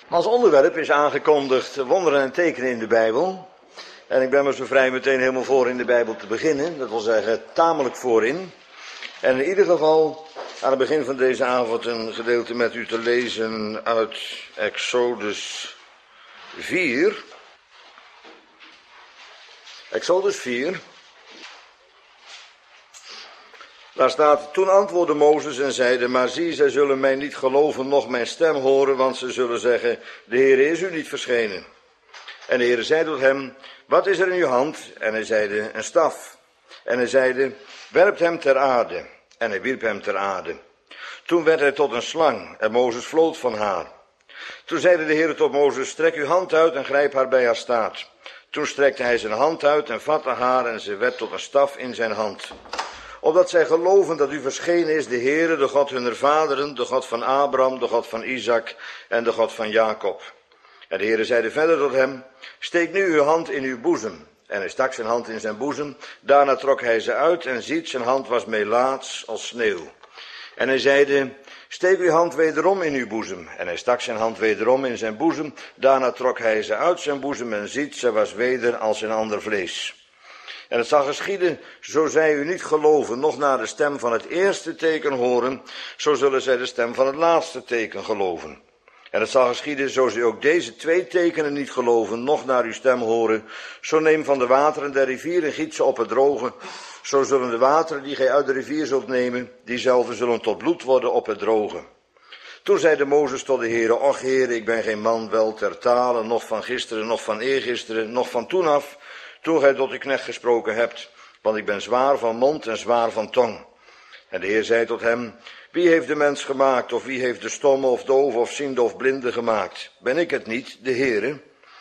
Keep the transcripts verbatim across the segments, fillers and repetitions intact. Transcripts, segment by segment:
Als onderwerp is aangekondigd wonderen en tekenen in de Bijbel. En ik ben maar zo vrij meteen helemaal voor in de Bijbel te beginnen. Dat wil zeggen tamelijk voorin. En in ieder geval aan het begin van deze avond een gedeelte met u te lezen uit Exodus vier. Exodus vier. Daar staat, toen antwoordde Mozes en zeide, maar zie, zij zullen mij niet geloven, noch mijn stem horen, want ze zullen zeggen, de Heer is u niet verschenen. En de Heer zei tot hem, wat is er in uw hand? En hij zeide, een staf. En hij zeide, werpt hem ter aarde. En hij wierp hem ter aarde. Toen werd hij tot een slang, en Mozes vlood van haar. Toen zeide de Heer tot Mozes, strek uw hand uit en grijp haar bij haar staart. Toen strekte hij zijn hand uit en vatte haar, en ze werd tot een staf in zijn hand. Opdat zij geloven dat u verschenen is, de Heere, de God hunner vaderen, de God van Abraham, de God van Isaac en de God van Jacob. En de Heere zeide verder tot hem, steek nu uw hand in uw boezem. En hij stak zijn hand in zijn boezem, daarna trok hij ze uit en ziet, zijn hand was melaats als sneeuw. En hij zeide, steek uw hand wederom in uw boezem. En hij stak zijn hand wederom in zijn boezem, daarna trok hij ze uit zijn boezem en ziet, ze was weder als een ander vlees. En het zal geschieden, zo zij u niet geloven, noch naar de stem van het eerste teken horen, zo zullen zij de stem van het laatste teken geloven. En het zal geschieden, zo zij ook deze twee tekenen niet geloven, noch naar uw stem horen, zo neem van de wateren der rivier en giet ze op het droge, zo zullen de wateren die gij uit de rivier zult nemen, diezelfde zullen tot bloed worden op het droge. Toen zeide Mozes tot de Heere, och Heere, ik ben geen man wel ter tale, noch van gisteren, noch van eergisteren, noch van toen af, toen gij tot uw knecht gesproken hebt, want ik ben zwaar van mond en zwaar van tong. En de Heer zei tot hem, wie heeft de mens gemaakt, of wie heeft de stomme of dove of ziende of blinde gemaakt? Ben ik het niet, de Heere?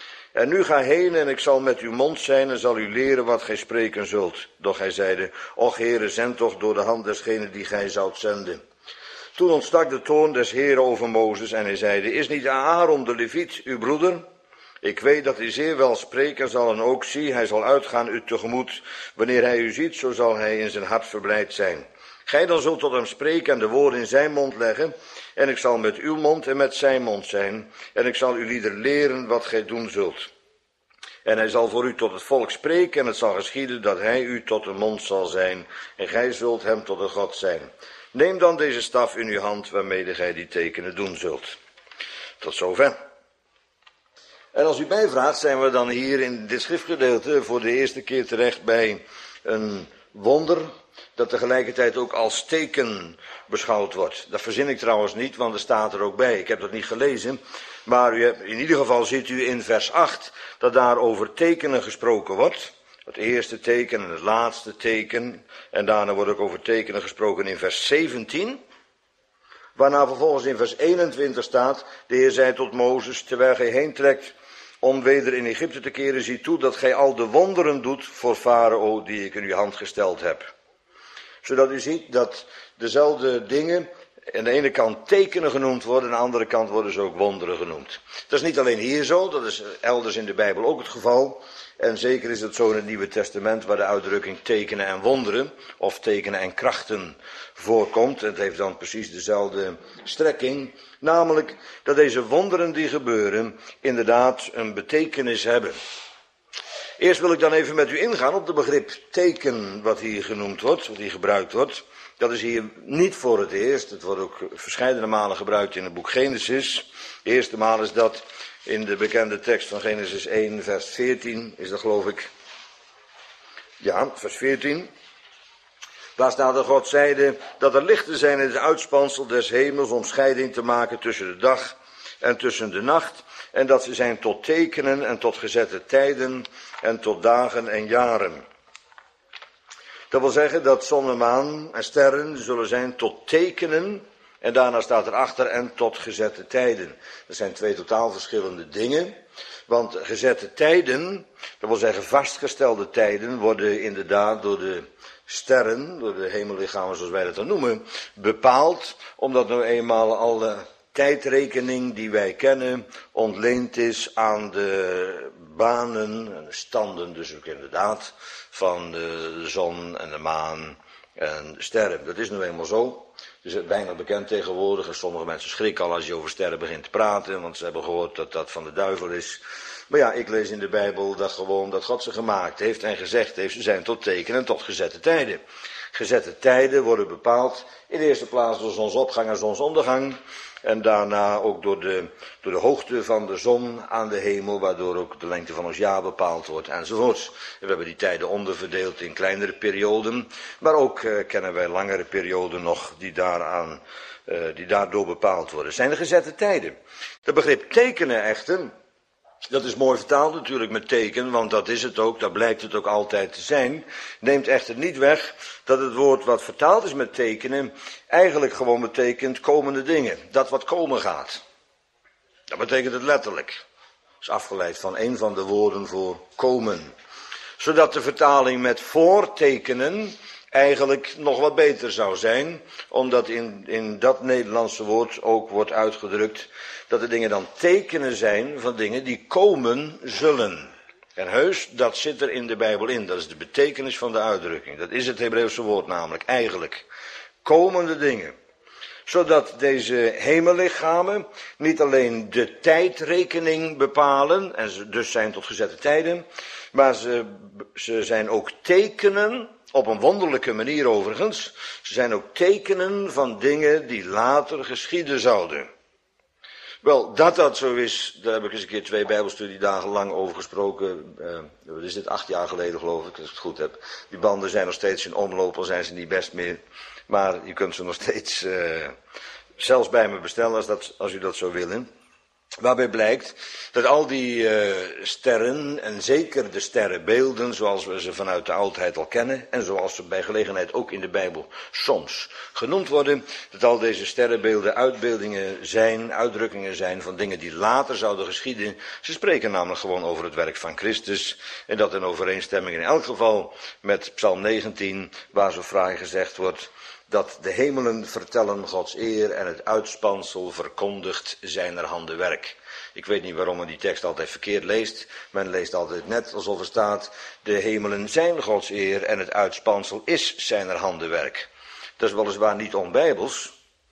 En nu ga heen en ik zal met uw mond zijn en zal u leren wat gij spreken zult. Doch hij zeide, och Heere, zend toch door de hand desgene die gij zoudt zenden. Toen ontstak de toorn des Heeren over Mozes en hij zeide, is niet Aaron de Leviet uw broeder? Ik weet dat hij zeer wel spreken zal en ook zie, hij zal uitgaan u tegemoet. Wanneer hij u ziet, zo zal hij in zijn hart verblijd zijn. Gij dan zult tot hem spreken en de woorden in zijn mond leggen. En ik zal met uw mond en met zijn mond zijn. En ik zal u lieder leren wat gij doen zult. En hij zal voor u tot het volk spreken en het zal geschieden dat hij u tot een mond zal zijn. En gij zult hem tot een God zijn. Neem dan deze staf in uw hand waarmede gij die tekenen doen zult. Tot zover. En als u mij vraagt, zijn we dan hier in dit schriftgedeelte voor de eerste keer terecht bij een wonder dat tegelijkertijd ook als teken beschouwd wordt. Dat verzin ik trouwens niet, want er staat er ook bij. Ik heb dat niet gelezen, maar u hebt, in ieder geval ziet u in vers acht dat daar over tekenen gesproken wordt. Het eerste teken en het laatste teken. En daarna wordt ook over tekenen gesproken in vers zeventien. Waarna vervolgens in vers eenentwintig staat, de Heer zei tot Mozes, terwijl gij heen trekt om weder in Egypte te keren, zie toe dat gij al de wonderen doet voor Farao die ik in uw hand gesteld heb. Zodat u ziet dat dezelfde dingen aan de ene kant tekenen genoemd worden, aan de andere kant worden ze ook wonderen genoemd. Dat is niet alleen hier zo, dat is elders in de Bijbel ook het geval. En zeker is het zo in het Nieuwe Testament waar de uitdrukking tekenen en wonderen of tekenen en krachten voorkomt. Het heeft dan precies dezelfde strekking. Namelijk dat deze wonderen die gebeuren inderdaad een betekenis hebben. Eerst wil ik dan even met u ingaan op het begrip teken wat hier genoemd wordt, wat hier gebruikt wordt. Dat is hier niet voor het eerst. Het wordt ook verscheidene malen gebruikt in het boek Genesis. De eerste maal is dat in de bekende tekst van Genesis één, vers veertien, is dat geloof ik. Ja, vers veertien. Daar staat dat God zeide dat er lichten zijn in het uitspansel des hemels om scheiding te maken tussen de dag en tussen de nacht. En dat ze zijn tot tekenen en tot gezette tijden en tot dagen en jaren. Dat wil zeggen dat zon en maan en sterren zullen zijn tot tekenen. En daarna staat erachter en tot gezette tijden. Dat zijn twee totaal verschillende dingen. Want gezette tijden, dat wil zeggen vastgestelde tijden, worden inderdaad door de sterren, door de hemellichamen zoals wij dat dan noemen, bepaald. Omdat nou eenmaal alle tijdrekening die wij kennen ontleend is aan de banen en de standen dus ook inderdaad van de zon en de maan En sterren, dat is nu eenmaal zo. Het is bijna bekend tegenwoordig. En sommige mensen schrikken al als je over sterren begint te praten. Want ze hebben gehoord dat dat van de duivel is. Maar ja, ik lees in de Bijbel dat gewoon dat God ze gemaakt heeft en gezegd heeft. Ze zijn tot tekenen, tot gezette tijden. Gezette tijden worden bepaald in de eerste plaats door zonsopgang en zonsondergang. En daarna ook door de, door de hoogte van de zon aan de hemel, waardoor ook de lengte van ons jaar bepaald wordt enzovoorts. We hebben die tijden onderverdeeld in kleinere perioden, maar ook uh, kennen wij langere perioden nog die, daaraan, uh, die daardoor bepaald worden. Zijn de gezette tijden. Het begrip tekenen echter, dat is mooi vertaald natuurlijk met teken, want dat is het ook, dat blijkt het ook altijd te zijn. Neemt echter niet weg dat het woord wat vertaald is met tekenen eigenlijk gewoon betekent komende dingen. Dat wat komen gaat. Dat betekent het letterlijk. Dat is afgeleid van een van de woorden voor komen. Zodat de vertaling met voortekenen eigenlijk nog wat beter zou zijn, omdat in, in dat Nederlandse woord ook wordt uitgedrukt dat de dingen dan tekenen zijn van dingen die komen zullen. En heus, dat zit er in de Bijbel in, dat is de betekenis van de uitdrukking. Dat is het Hebreeuwse woord namelijk, eigenlijk. Komende dingen. Zodat deze hemellichamen niet alleen de tijdrekening bepalen, en ze dus zijn tot gezette tijden, maar ze, ze zijn ook tekenen, op een wonderlijke manier overigens, ze zijn ook tekenen van dingen die later geschieden zouden. Wel, dat dat zo is, daar heb ik eens een keer twee bijbelstudiedagen lang over gesproken. Uh, wat is dit, acht jaar geleden geloof ik, als ik het goed heb. Die banden zijn nog steeds in omloop, al zijn ze niet best meer. Maar je kunt ze nog steeds uh, zelfs bij me bestellen als, dat, als u dat zou willen. Waarbij blijkt dat al die uh, sterren, en zeker de sterrenbeelden, zoals we ze vanuit de oudheid al kennen, en zoals ze bij gelegenheid ook in de Bijbel soms genoemd worden, dat al deze sterrenbeelden uitbeeldingen zijn, uitdrukkingen zijn van dingen die later zouden geschieden. Ze spreken namelijk gewoon over het werk van Christus, en dat in overeenstemming in elk geval met Psalm negentien, waar zo fraai gezegd wordt dat de hemelen vertellen Gods eer en het uitspansel verkondigt zijner handen werk. Ik weet niet waarom men die tekst altijd verkeerd leest. Men leest altijd net alsof er staat, de hemelen zijn Gods eer en het uitspansel is zijner handen werk. Dat is weliswaar niet onbijbels.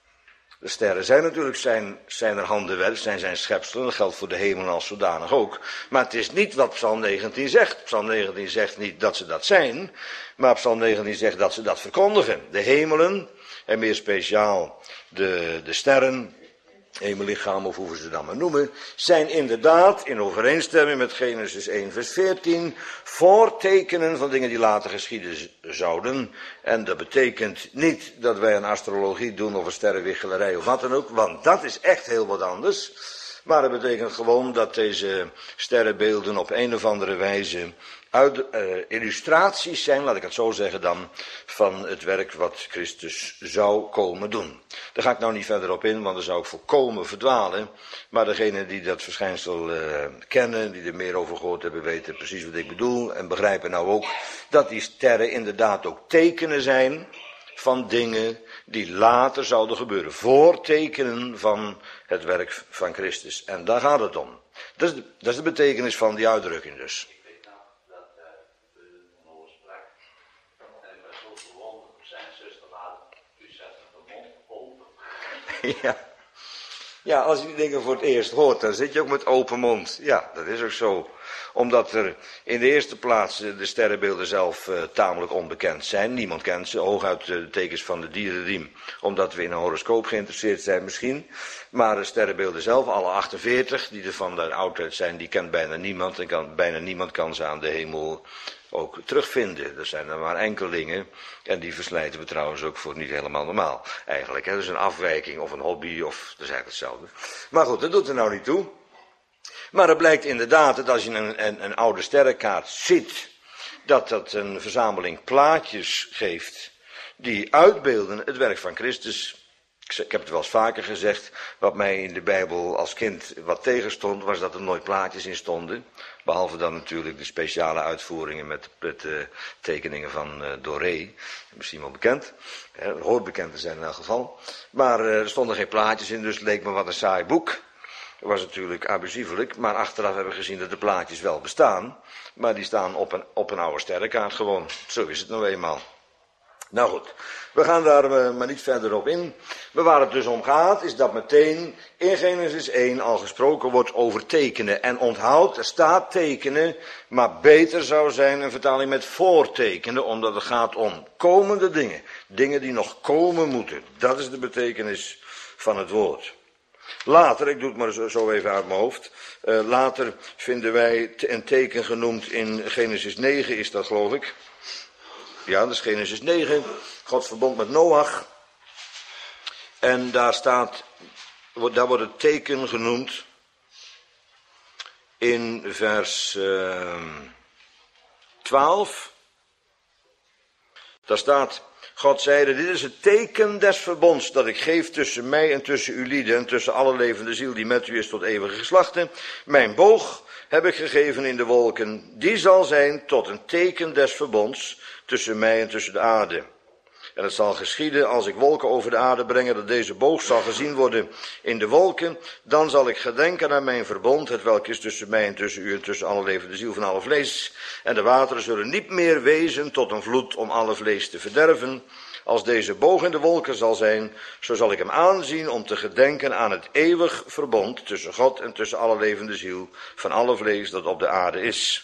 De sterren zijn natuurlijk zijn, zijner handen werk, zijn zijn schepselen, dat geldt voor de hemelen als zodanig ook. Maar het is niet wat Psalm negentien zegt. Psalm negentien zegt niet dat ze dat zijn, maar Psalm negentien zegt dat ze dat verkondigen. De hemelen, en meer speciaal de, de sterren, hemellichaam of hoe we ze dan maar noemen, zijn inderdaad in overeenstemming met Genesis één vers veertien voortekenen van dingen die later geschieden zouden. En dat betekent niet dat wij een astrologie doen of een sterrenwichelarij of wat dan ook, want dat is echt heel wat anders. Maar dat betekent gewoon dat deze sterrenbeelden op een of andere wijze uit, uh, illustraties zijn, laat ik het zo zeggen dan, van het werk wat Christus zou komen doen. Daar ga ik nou niet verder op in, want dan zou ik volkomen verdwalen. Maar degenen die dat verschijnsel uh, kennen, die er meer over gehoord hebben, weten precies wat ik bedoel. En begrijpen nou ook dat die sterren inderdaad ook tekenen zijn van dingen die later zouden gebeuren. Voortekenen van het werk van Christus. En daar gaat het om. Dat is de, dat is de betekenis van die uitdrukking dus. Ja. Ja, als je die dingen voor het eerst hoort, dan zit je ook met open mond. Ja, dat is ook zo. Omdat er in de eerste plaats de sterrenbeelden zelf uh, tamelijk onbekend zijn. Niemand kent ze, hooguit de tekens van de dierenriem. Omdat we in een horoscoop geïnteresseerd zijn misschien. Maar de sterrenbeelden zelf, alle achtenveertig, die er van de oudheid zijn, die kent bijna niemand. En kan, bijna niemand kan ze aan de hemel ook terugvinden. Er zijn er maar enkelingen. En die verslijten we trouwens ook voor niet helemaal normaal. Eigenlijk, hè. Dus een afwijking of een hobby, of dat is eigenlijk hetzelfde. Maar goed, dat doet er nou niet toe. Maar het blijkt inderdaad dat als je een, een, een oude sterrenkaart ziet, dat dat een verzameling plaatjes geeft die uitbeelden het werk van Christus. Ik heb het wel eens vaker gezegd, wat mij in de Bijbel als kind wat tegenstond, was dat er nooit plaatjes in stonden. Behalve dan natuurlijk de speciale uitvoeringen met, met uh, tekeningen van uh, Doré, misschien wel bekend. Het hoort bekend te zijn in elk geval. Maar uh, er stonden geen plaatjes in, dus het leek me wat een saai boek. Dat was natuurlijk abusievelijk, maar achteraf hebben we gezien dat de plaatjes wel bestaan. Maar die staan op een, op een oude sterrenkaart gewoon. Zo is het nou eenmaal. Nou goed, we gaan daar uh, maar niet verder op in. Maar waar het dus om gaat, is dat meteen in Genesis één al gesproken wordt over tekenen. En onthoud, er staat tekenen, maar beter zou zijn een vertaling met voortekenen, omdat het gaat om komende dingen. Dingen die nog komen moeten. Dat is de betekenis van het woord. Later, ik doe het maar zo even uit mijn hoofd. Uh, later vinden wij een teken genoemd in Genesis negen, is dat geloof ik. Ja, dat is Genesis negen. God verbond met Noach. En daar staat, daar wordt het teken genoemd in vers uh, twaalf. Daar staat, God zeide, dit is het teken des verbonds dat ik geef tussen mij en tussen uw lieden en tussen alle levende ziel die met u is tot eeuwige geslachten. Mijn boog heb ik gegeven in de wolken, die zal zijn tot een teken des verbonds tussen mij en tussen de aarde. En het zal geschieden als ik wolken over de aarde breng, dat deze boog zal gezien worden in de wolken. Dan zal ik gedenken aan mijn verbond, hetwelk is tussen mij en tussen u en tussen alle levende ziel van alle vlees. En de wateren zullen niet meer wezen tot een vloed om alle vlees te verderven. Als deze boog in de wolken zal zijn, zo zal ik hem aanzien om te gedenken aan het eeuwig verbond tussen God en tussen alle levende ziel van alle vlees dat op de aarde is.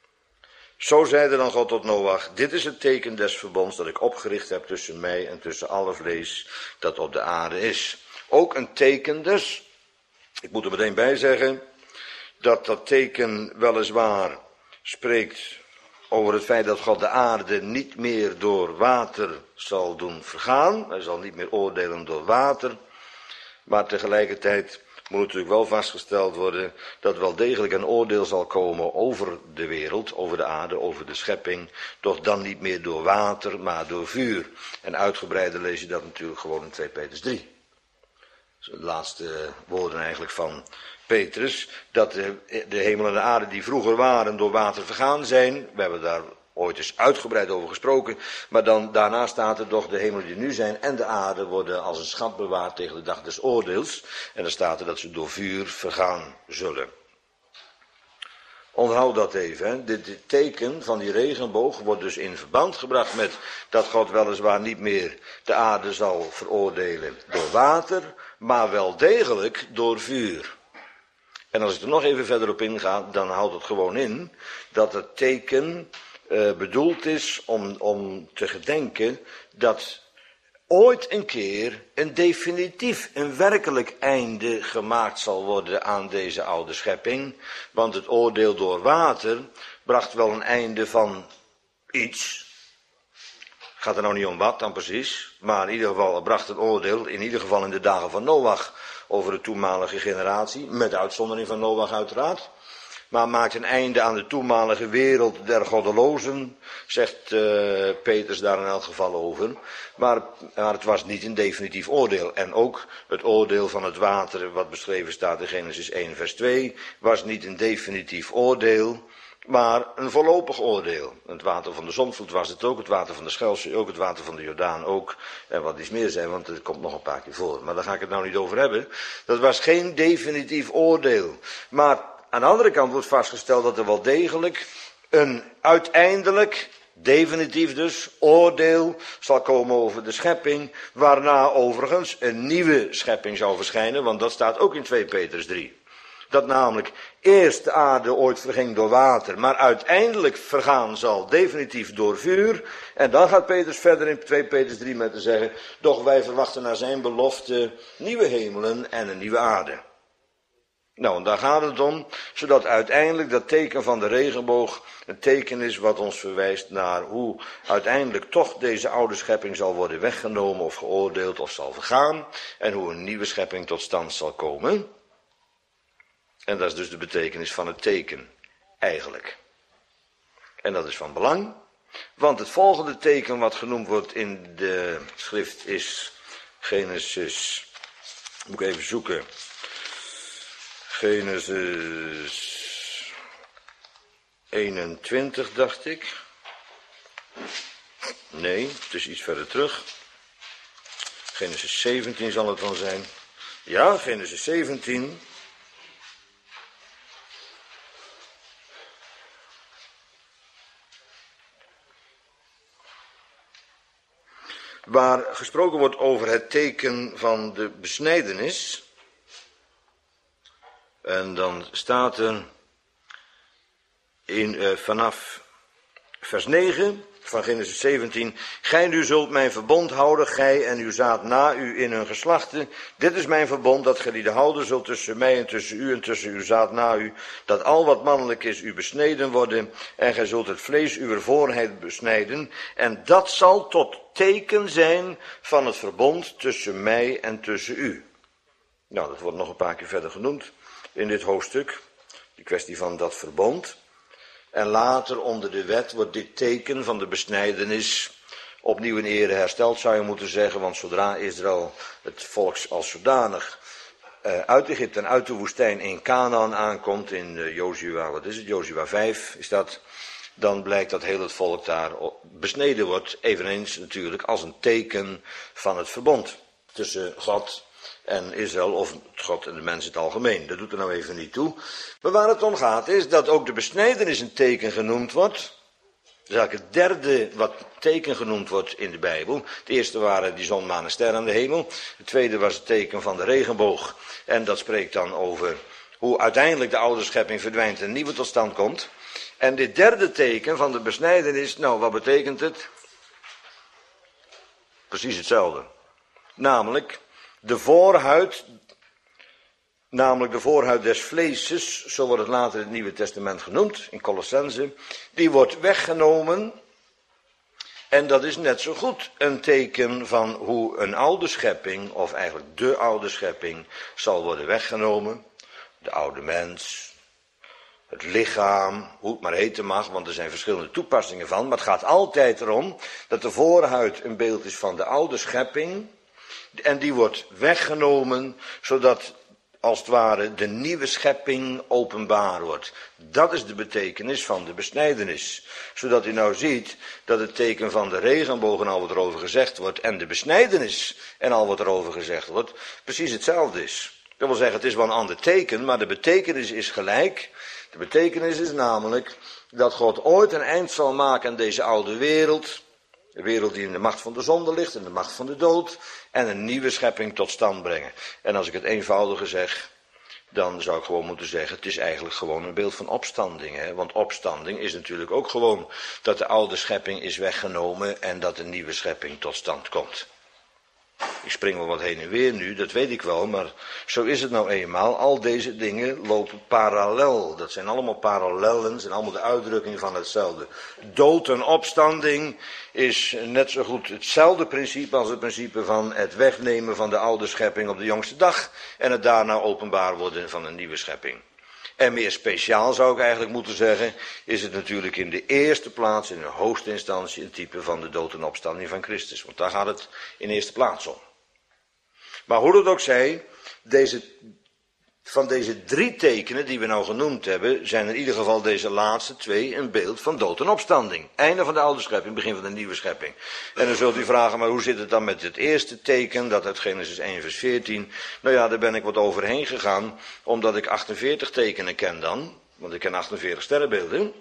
Zo zeide dan God tot Noach, dit is het teken des verbonds dat ik opgericht heb tussen mij en tussen alle vlees dat op de aarde is. Ook een teken dus. Ik moet er meteen bij zeggen dat dat teken weliswaar spreekt over het feit dat God de aarde niet meer door water zal doen vergaan. Hij zal niet meer oordelen door water. Maar tegelijkertijd moet natuurlijk wel vastgesteld worden dat wel degelijk een oordeel zal komen over de wereld, over de aarde, over de schepping. Doch dan niet meer door water, maar door vuur. En uitgebreider lees je dat natuurlijk gewoon in twee Petrus drie. De laatste woorden eigenlijk van Petrus, dat de, de hemel en de aarde die vroeger waren door water vergaan zijn. We hebben daar ooit eens uitgebreid over gesproken, maar dan daarna staat er toch de hemelen die nu zijn en de aarde worden als een schat bewaard tegen de dag des oordeels. En dan staat er dat ze door vuur vergaan zullen. Onthoud dat even, hè. Dit, dit teken van die regenboog wordt dus in verband gebracht met dat God weliswaar niet meer de aarde zal veroordelen door water, maar wel degelijk door vuur. En als ik er nog even verder op inga, dan houdt het gewoon in dat het teken uh, bedoeld is om, om te gedenken dat ooit een keer een definitief, een werkelijk einde gemaakt zal worden aan deze oude schepping. Want het oordeel door water bracht wel een einde van iets. Gaat er nou niet om wat dan precies, maar in ieder geval het bracht een oordeel, in ieder geval in de dagen van Noach, over de toenmalige generatie, met uitzondering van Noach uiteraard. Maar maakt een einde aan de toenmalige wereld der goddelozen, zegt uh, Petrus daar in elk geval over. Maar, maar het was niet een definitief oordeel. En ook het oordeel van het water, wat beschreven staat in Genesis één vers twee, was niet een definitief oordeel, maar een voorlopig oordeel. Het water van de zondvloed was het ook, het water van de Schelzee ook, het water van de Jordaan ook. En wat iets meer zijn, want het komt nog een paar keer voor. Maar daar ga ik het nou niet over hebben. Dat was geen definitief oordeel. Maar aan de andere kant wordt vastgesteld dat er wel degelijk een uiteindelijk, definitief dus, oordeel zal komen over de schepping, waarna overigens een nieuwe schepping zou verschijnen, want dat staat ook in twee Petrus drie. Dat namelijk eerst de aarde ooit verging door water, maar uiteindelijk vergaan zal definitief door vuur. En dan gaat Petrus verder in twee Petrus drie met te zeggen, doch wij verwachten naar zijn belofte nieuwe hemelen en een nieuwe aarde. Nou, en daar gaat het om, zodat uiteindelijk dat teken van de regenboog een teken is wat ons verwijst naar hoe uiteindelijk toch deze oude schepping zal worden weggenomen of geoordeeld of zal vergaan. En hoe een nieuwe schepping tot stand zal komen. En dat is dus de betekenis van het teken, eigenlijk. En dat is van belang, want het volgende teken wat genoemd wordt in de schrift is Genesis, moet ik even zoeken, Genesis eenentwintig dacht ik. Nee, het is iets verder terug. Genesis zeventien zal het dan zijn. Ja, Genesis zeventien. waar gesproken wordt over het teken van de besnijdenis. En dan staat er in, uh, vanaf vers negen van Genesis zeventien. Gij nu zult mijn verbond houden, gij en uw zaad na u in hun geslachten. Dit is mijn verbond, dat gij lieden houden zult tussen mij en tussen u en tussen uw zaad na u. Dat al wat mannelijk is u besneden worden. En gij zult het vlees uwer voorheid besnijden. En dat zal tot teken zijn van het verbond tussen mij en tussen u. Nou, dat wordt nog een paar keer verder genoemd in dit hoofdstuk. Die kwestie van dat verbond. En later onder de wet wordt dit teken van de besnijdenis opnieuw in ere hersteld, zou je moeten zeggen. Want zodra Israël, het volk als zodanig, uh, uit Egypte en uit de woestijn in Canaan aankomt, in uh, Jozua, wat is het, Jozua vijf is dat, dan blijkt dat heel het volk daar besneden wordt, eveneens natuurlijk als een teken van het verbond tussen God en Israël, of God en de mens in het algemeen. Dat doet er nou even niet toe. Maar waar het om gaat is dat ook de besnijdenis een teken genoemd wordt. Dat is eigenlijk het derde wat teken genoemd wordt in de Bijbel. Het eerste waren die zon, maan en ster aan de hemel. Het tweede was het teken van de regenboog. En dat spreekt dan over hoe uiteindelijk de oude schepping verdwijnt en een nieuwe tot stand komt. En dit derde teken van de besnijdenis, nou wat betekent het? Precies hetzelfde. Namelijk de voorhuid, namelijk de voorhuid des vleeses, zo wordt het later in het Nieuwe Testament genoemd, in Colossense, die wordt weggenomen. En dat is net zo goed een teken van hoe een oude schepping, of eigenlijk de oude schepping, zal worden weggenomen. De oude mens, het lichaam, hoe het maar heten mag, want er zijn verschillende toepassingen van. Maar het gaat altijd erom dat de voorhuid een beeld is van de oude schepping. En die wordt weggenomen, zodat als het ware de nieuwe schepping openbaar wordt. Dat is de betekenis van de besnijdenis. Zodat u nou ziet dat het teken van de regenboog en al wat erover gezegd wordt, en de besnijdenis en al wat erover gezegd wordt, precies hetzelfde is. Dat wil zeggen, het is wel een ander teken, maar de betekenis is gelijk. De betekenis is namelijk dat God ooit een eind zal maken aan deze oude wereld. De wereld die in de macht van de zonde ligt, in de macht van de dood. En een nieuwe schepping tot stand brengen. En als ik het eenvoudiger zeg, dan zou ik gewoon moeten zeggen, het is eigenlijk gewoon een beeld van opstanding. Hè? Want opstanding is natuurlijk ook gewoon dat de oude schepping is weggenomen en dat een nieuwe schepping tot stand komt. Ik spring wel wat heen en weer nu, dat weet ik wel, maar zo is het nou eenmaal. Al deze dingen lopen parallel. Dat zijn allemaal parallellen, zijn allemaal de uitdrukking van hetzelfde. Dood en opstanding is net zo goed hetzelfde principe als het principe van het wegnemen van de oude schepping op de jongste dag en het daarna openbaar worden van een nieuwe schepping. En meer speciaal zou ik eigenlijk moeten zeggen, is het natuurlijk in de eerste plaats, in de hoogste instantie, een type van de dood en opstanding van Christus. Want daar gaat het in eerste plaats om. Maar hoe het ook zij, deze, van deze drie tekenen die we nou genoemd hebben, zijn in ieder geval deze laatste twee een beeld van dood en opstanding. Einde van de oude schepping, begin van de nieuwe schepping. En dan zult u vragen, maar hoe zit het dan met het eerste teken, dat uit Genesis één vers veertien. Nou ja, daar ben ik wat overheen gegaan, omdat ik achtenveertig tekenen ken dan, want ik ken achtenveertig sterrenbeelden.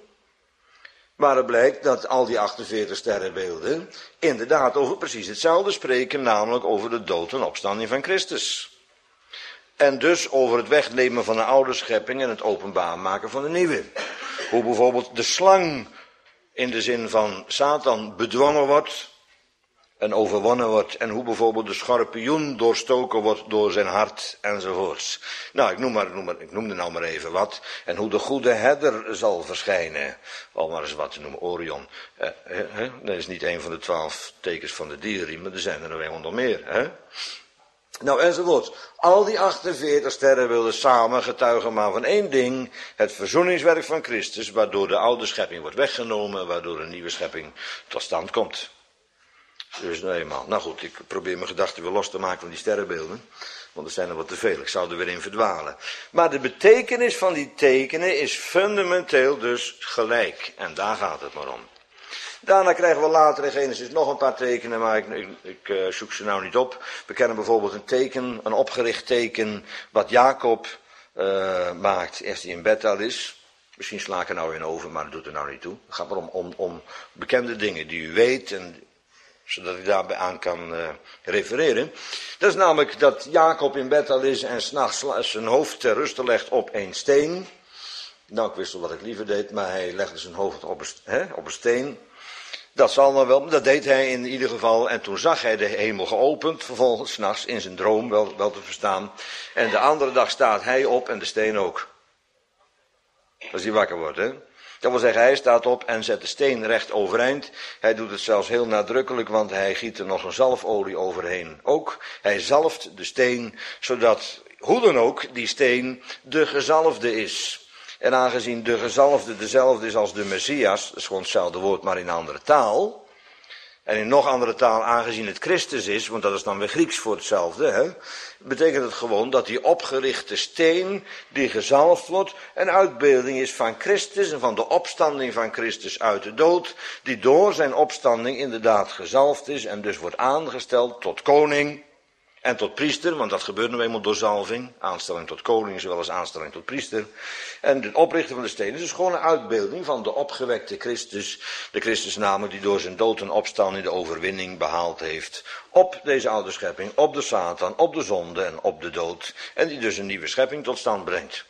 Maar het blijkt dat al die achtenveertig sterrenbeelden inderdaad over precies hetzelfde spreken, namelijk over de dood en opstanding van Christus. En dus over het wegnemen van de oude schepping en het openbaar maken van de nieuwe. Hoe bijvoorbeeld de slang in de zin van Satan bedwongen wordt en overwonnen wordt. En hoe bijvoorbeeld de schorpioen doorstoken wordt door zijn hart enzovoorts. Nou, ik noem, maar, ik noem, maar, ik noem er nou maar even wat. En hoe de goede herder zal verschijnen. Al maar eens wat te noemen, Orion. Eh, eh, dat is niet een van de twaalf tekens van de dierenriem, maar er zijn er nog honderd meer. Hè? Nou, enzovoort. Al die achtenveertig sterren wilden samen getuigen maar van één ding. Het verzoeningswerk van Christus, waardoor de oude schepping wordt weggenomen, waardoor een nieuwe schepping tot stand komt. Dus nou eenmaal. Nou goed, ik probeer mijn gedachten weer los te maken van die sterrenbeelden. Want er zijn er wat te veel. Ik zou er weer in verdwalen. Maar de betekenis van die tekenen is fundamenteel dus gelijk. En daar gaat het maar om. Daarna krijgen we later in Genesis nog een paar tekenen, maar ik, ik, ik uh, zoek ze nou niet op. We kennen bijvoorbeeld een teken, een opgericht teken, wat Jacob uh, maakt als hij in Bethel is. Misschien sla ik er nou in over, maar dat doet er nou niet toe. Het gaat maar om, om, om bekende dingen die u weet en zodat ik daarbij aan kan uh, refereren. Dat is namelijk dat Jacob in bed al is en 's nachts zijn hoofd ter ruste legt op een steen. Nou, ik wist wel wat ik liever deed, maar hij legde zijn hoofd op een, hè, op een steen. Dat zal nou wel, dat deed hij in ieder geval. En toen zag hij de hemel geopend, vervolgens 's nachts in zijn droom, wel, wel te verstaan. En de andere dag staat hij op en de steen ook. Als hij wakker wordt, hè. Dat wil zeggen, hij staat op en zet de steen recht overeind. Hij doet het zelfs heel nadrukkelijk, want hij giet er nog een zalfolie overheen. Ook, hij zalft de steen, zodat, hoe dan ook, die steen de gezalfde is. En aangezien de gezalfde dezelfde is als de Messias, dat is gewoon hetzelfde woord, maar in een andere taal. En in nog andere taal, aangezien het Christus is, want dat is dan weer Grieks voor hetzelfde, hè, betekent het gewoon dat die opgerichte steen, die gezalfd wordt, een uitbeelding is van Christus en van de opstanding van Christus uit de dood, die door zijn opstanding inderdaad gezalfd is en dus wordt aangesteld tot koning en tot priester, want dat gebeurt nu eenmaal door zalving, aanstelling tot koning zowel als aanstelling tot priester. En het oprichten van de steen is dus gewoon een uitbeelding van de opgewekte Christus, de Christus namelijk die door zijn dood en opstanding de overwinning behaald heeft op deze oude schepping, op de Satan, op de zonde en op de dood, en die dus een nieuwe schepping tot stand brengt.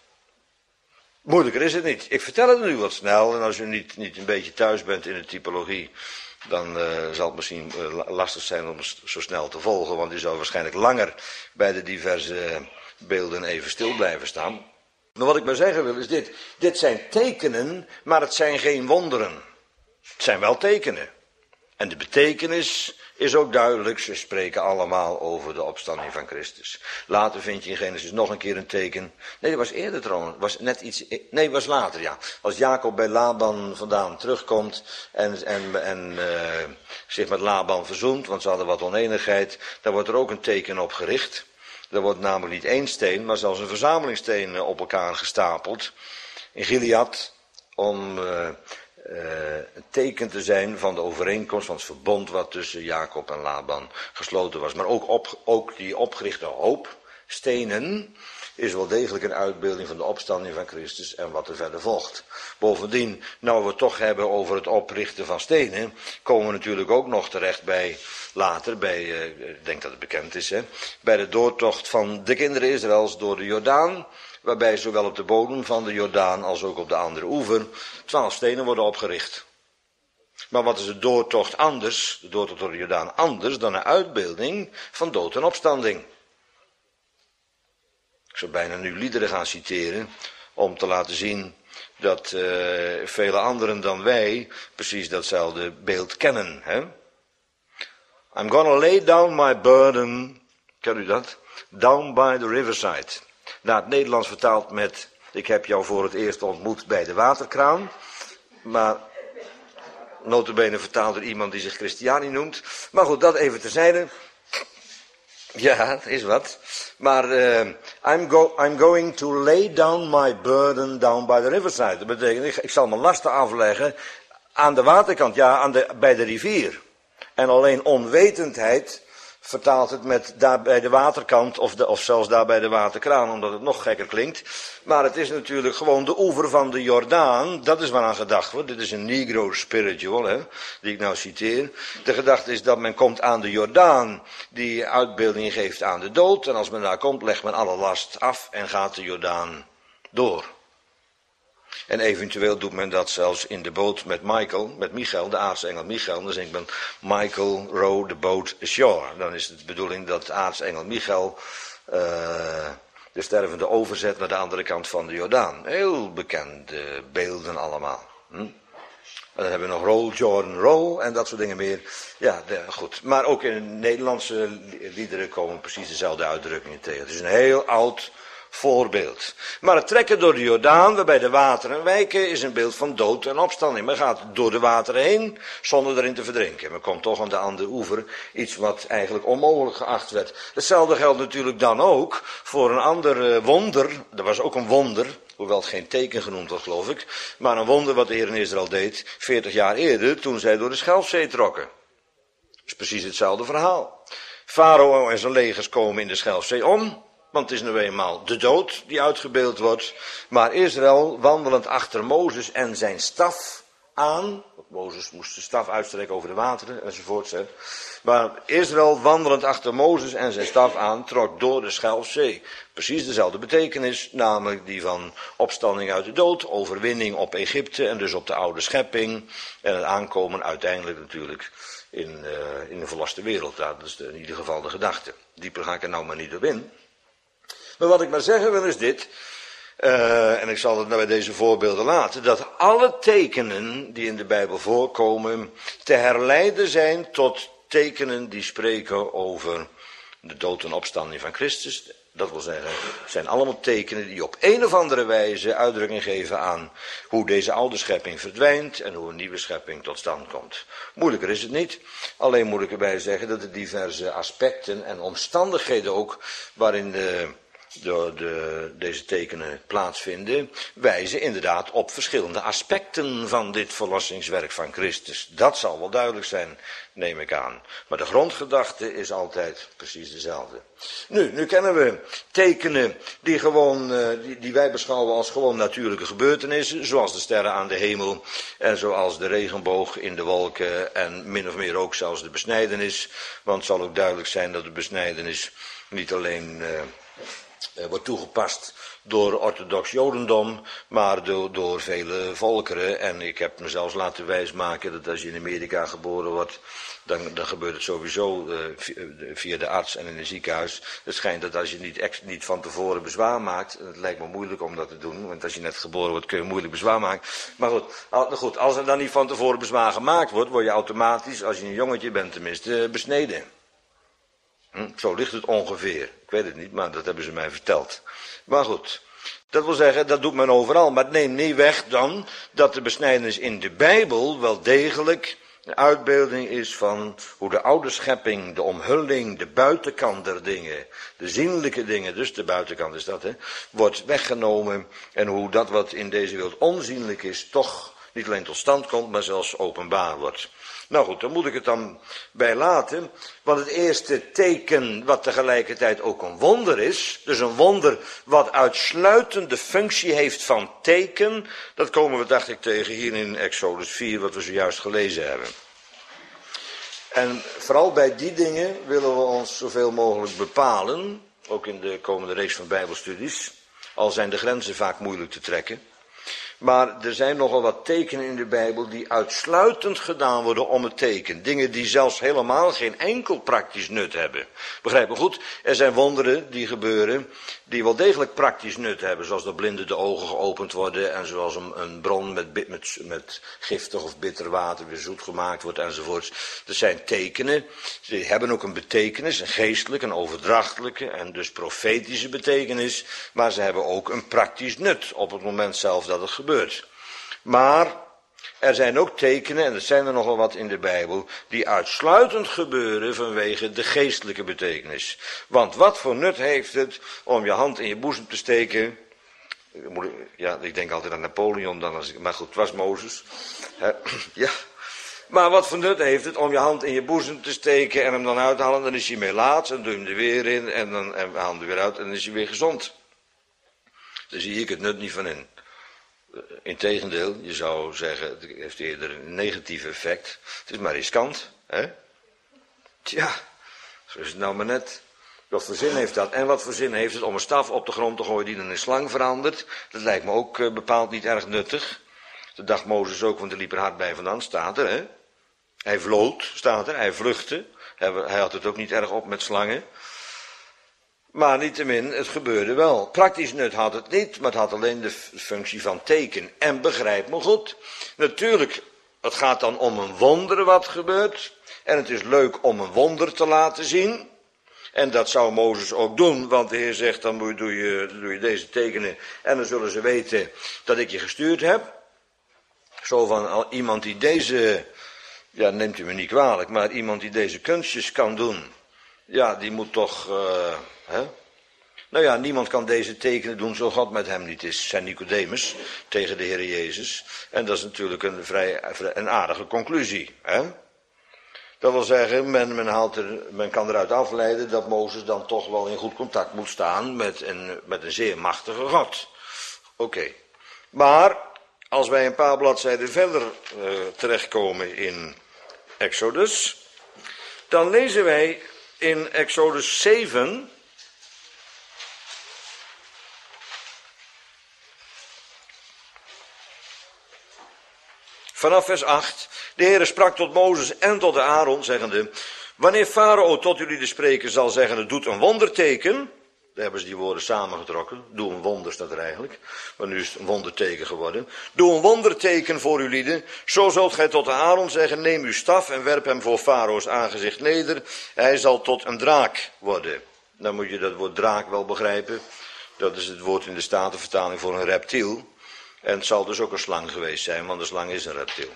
Moeilijker is het niet. Ik vertel het nu wat snel, en als u niet, niet een beetje thuis bent in de typologie, dan uh, zal het misschien uh, lastig zijn om het zo snel te volgen, want u zal waarschijnlijk langer bij de diverse beelden even stil blijven staan. Maar wat ik maar zeggen wil is dit. Dit zijn tekenen, maar het zijn geen wonderen. Het zijn wel tekenen. En de betekenis is ook duidelijk. Ze spreken allemaal over de opstanding van Christus. Later vind je in Genesis nog een keer een teken. Nee, dat was eerder trouwens. Was net iets, nee, dat was later, ja. Als Jacob bij Laban vandaan terugkomt en, en, en uh, zich met Laban verzoent, want ze hadden wat oneenigheid, dan wordt er ook een teken op gericht. Er wordt namelijk niet één steen, maar zelfs een verzameling stenen op elkaar gestapeld. In Gilead, om uh, uh, een teken te zijn van de overeenkomst, van het verbond wat tussen Jacob en Laban gesloten was. Maar ook, op, ook die opgerichte hoop stenen is wel degelijk een uitbeelding van de opstanding van Christus en wat er verder volgt. Bovendien, nou we het toch hebben over het oprichten van stenen, komen we natuurlijk ook nog terecht bij, later, bij, uh, ik denk dat het bekend is, hè, bij de doortocht van de kinderen Israëls door de Jordaan, waarbij zowel op de bodem van de Jordaan als ook op de andere oever twaalf stenen worden opgericht. Maar wat is de doortocht anders, de doortocht door de Jordaan anders dan een uitbeelding van dood en opstanding? Ik zou bijna nu liederen gaan citeren om te laten zien dat uh, vele anderen dan wij precies datzelfde beeld kennen. Hè? I'm gonna lay down my burden, ken u dat? Down by the riverside. Naar het Nederlands vertaald met, ik heb jou voor het eerst ontmoet bij de waterkraan. Maar nota bene vertaald door iemand die zich Christiani noemt. Maar goed, dat even terzijde. Ja, dat is wat. Maar uh, I'm, go, I'm going to lay down my burden down by the riverside. Dat betekent, ik, ik zal mijn lasten afleggen aan de waterkant, ja, aan de, bij de rivier. En alleen onwetendheid vertaalt het met daar bij de waterkant of, de, of zelfs daar bij de waterkraan, omdat het nog gekker klinkt. Maar het is natuurlijk gewoon de oever van de Jordaan, dat is waaraan gedacht wordt. Dit is een Negro spiritual, hè, die ik nou citeer. De gedachte is dat men komt aan de Jordaan, die uitbeelding geeft aan de dood. En als men daar komt, legt men alle last af en gaat de Jordaan door. En eventueel doet men dat zelfs in de boot met Michael, met Michael, de aartsengel Michael. Dan zingt men Michael row the boat ashore. Dan is het de bedoeling dat de aartsengel Michael uh, de stervende overzet naar de andere kant van de Jordaan. Heel bekende beelden allemaal. Hm? En dan hebben we nog Roll Jordan Roll en dat soort dingen meer. Ja, de, goed. Maar ook in Nederlandse liederen komen precies dezelfde uitdrukkingen tegen. Het is een heel oud voorbeeld. Maar het trekken door de Jordaan, waarbij de wateren wijken, is een beeld van dood en opstanding. Men gaat door de wateren heen, zonder erin te verdrinken. Men komt toch aan de andere oever, iets wat eigenlijk onmogelijk geacht werd. Hetzelfde geldt natuurlijk dan ook voor een ander wonder. Dat was ook een wonder, hoewel het geen teken genoemd wordt, geloof ik. Maar een wonder wat de Heer in Israël deed, veertig jaar eerder, toen zij door de Schelfzee trokken. Dat is precies hetzelfde verhaal. Farao en zijn legers komen in de Schelfzee om. Want het is nu eenmaal de dood die uitgebeeld wordt. Maar Israël, wandelend achter Mozes en zijn staf aan. Want Mozes moest de staf uitstrekken over de wateren enzovoort. Hè. Maar Israël, wandelend achter Mozes en zijn staf aan, trok door de Schelfzee. Precies dezelfde betekenis, namelijk die van opstanding uit de dood, overwinning op Egypte en dus op de oude schepping. En het aankomen uiteindelijk natuurlijk in, uh, in een verloste wereld. Dat is de, in ieder geval de gedachte. Dieper ga ik er nou maar niet op in. Maar wat ik maar zeggen wil is dit. Uh, en ik zal het nou bij deze voorbeelden laten, dat alle tekenen die in de Bijbel voorkomen te herleiden zijn tot tekenen die spreken over de dood en opstanding van Christus. Dat wil zeggen, het zijn allemaal tekenen die op een of andere wijze uitdrukking geven aan hoe deze oude schepping verdwijnt en hoe een nieuwe schepping tot stand komt. Moeilijker is het niet, alleen moet ik erbij zeggen dat de diverse aspecten en omstandigheden ook waarin de De, de, deze tekenen plaatsvinden, wijzen inderdaad op verschillende aspecten van dit verlossingswerk van Christus. Dat zal wel duidelijk zijn, neem ik aan. Maar de grondgedachte is altijd precies dezelfde. Nu, nu kennen we tekenen die, gewoon, die, die wij beschouwen als gewoon natuurlijke gebeurtenissen, zoals de sterren aan de hemel en zoals de regenboog in de wolken en min of meer ook zelfs de besnijdenis. Want het zal ook duidelijk zijn dat de besnijdenis niet alleen Uh, Uh, wordt toegepast door orthodox jodendom, maar door, door vele volkeren. En ik heb me zelfs laten wijsmaken dat als je in Amerika geboren wordt, dan, dan gebeurt het sowieso uh, via de arts en in een ziekenhuis. Het schijnt dat als je niet, ex, niet van tevoren bezwaar maakt, het lijkt me moeilijk om dat te doen, want als je net geboren wordt kun je moeilijk bezwaar maken. Maar goed, al, goed als er dan niet van tevoren bezwaar gemaakt wordt, word je automatisch, als je een jongetje bent tenminste, besneden. Hm, zo ligt het ongeveer. Ik weet het niet, maar dat hebben ze mij verteld. Maar goed, dat wil zeggen, dat doet men overal. Maar het neemt niet weg dan dat de besnijdenis in de Bijbel wel degelijk een uitbeelding is van hoe de oude schepping, de omhulling, de buitenkant der dingen, de zienlijke dingen, dus de buitenkant is dat, hè, wordt weggenomen. En hoe dat wat in deze wereld onzienlijk is, toch niet alleen tot stand komt, maar zelfs openbaar wordt. Nou goed, dan moet ik het dan bij laten, want het eerste teken wat tegelijkertijd ook een wonder is, dus een wonder wat uitsluitend de functie heeft van teken, dat komen we dacht ik tegen hier in Exodus vier, wat we zojuist gelezen hebben. En vooral bij die dingen willen we ons zoveel mogelijk bepalen, ook in de komende reeks van Bijbelstudies, al zijn de grenzen vaak moeilijk te trekken. Maar er zijn nogal wat tekenen in de Bijbel die uitsluitend gedaan worden om het teken. Dingen die zelfs helemaal geen enkel praktisch nut hebben. Begrijp me goed, er zijn wonderen die gebeuren die wel degelijk praktisch nut hebben. Zoals dat blinden de ogen geopend worden en zoals een, een bron met, met, met giftig of bitter water weer zoet gemaakt wordt enzovoorts. Dat zijn tekenen, die hebben ook een betekenis, een geestelijke, een overdrachtelijke en dus profetische betekenis. Maar ze hebben ook een praktisch nut op het moment zelf dat het gebeurt. Maar er zijn ook tekenen, en er zijn er nogal wat in de Bijbel, die uitsluitend gebeuren vanwege de geestelijke betekenis. Want wat voor nut heeft het om je hand in je boezem te steken? Ja, ik denk altijd aan Napoleon dan, als ik, maar goed, het was Mozes. Ja. Maar wat voor nut heeft het om je hand in je boezem te steken en hem dan uithalen, dan is hij melaats, en dan doe je hem er weer in en dan en we halen hem er weer uit en dan is hij weer gezond. Daar zie ik het nut niet van in. Integendeel, je zou zeggen, het heeft eerder een negatief effect. Het is maar riskant, hè? Tja, zo is het nou maar net. Wat voor zin heeft dat? En wat voor zin heeft het om een staf op de grond te gooien die in een slang verandert? Dat lijkt me ook uh, bepaald niet erg nuttig. Dat dacht Mozes ook, want er liep er hard bij vandaan, staat er, hè? Hij vlood, staat er, hij vluchtte. Hij, hij had het ook niet erg op met slangen. Maar niettemin, het gebeurde wel. Praktisch nut had het niet, maar het had alleen de functie van teken. En begrijp me goed, natuurlijk, het gaat dan om een wonder wat gebeurt. En het is leuk om een wonder te laten zien. En dat zou Mozes ook doen, want de Heer zegt, dan doe je, doe je deze tekenen. En dan zullen ze weten dat ik je gestuurd heb. Zo van iemand die deze, ja neemt u me niet kwalijk, maar iemand die deze kunstjes kan doen. Ja, die moet toch, uh, hè? Nou ja, niemand kan deze tekenen doen zo God met hem niet is, zei Nicodemus tegen de Heer Jezus. En dat is natuurlijk een vrij, een aardige conclusie, hè? Dat wil zeggen, men, men, haalt er, men kan eruit afleiden dat Mozes dan toch wel in goed contact moet staan met een, met een zeer machtige God. Oké. Okay. Maar, Als wij een paar bladzijden verder uh, terechtkomen in Exodus, dan lezen wij in Exodus zeven... vanaf vers acht, de Heere sprak tot Mozes en tot Aaron, zeggende, wanneer Farao tot jullie de spreken zal zeggen, doet een wonderteken, daar hebben ze die woorden samengetrokken, doe een wonder staat er eigenlijk, maar nu is het een wonderteken geworden, doe een wonderteken voor uw lieden, zo zult gij tot Aaron zeggen, neem uw staf en werp hem voor Farao's aangezicht neder, hij zal tot een draak worden. Dan moet je dat woord draak wel begrijpen, dat is het woord in de Statenvertaling voor een reptiel. En het zal dus ook een slang geweest zijn, want de slang is een reptiel.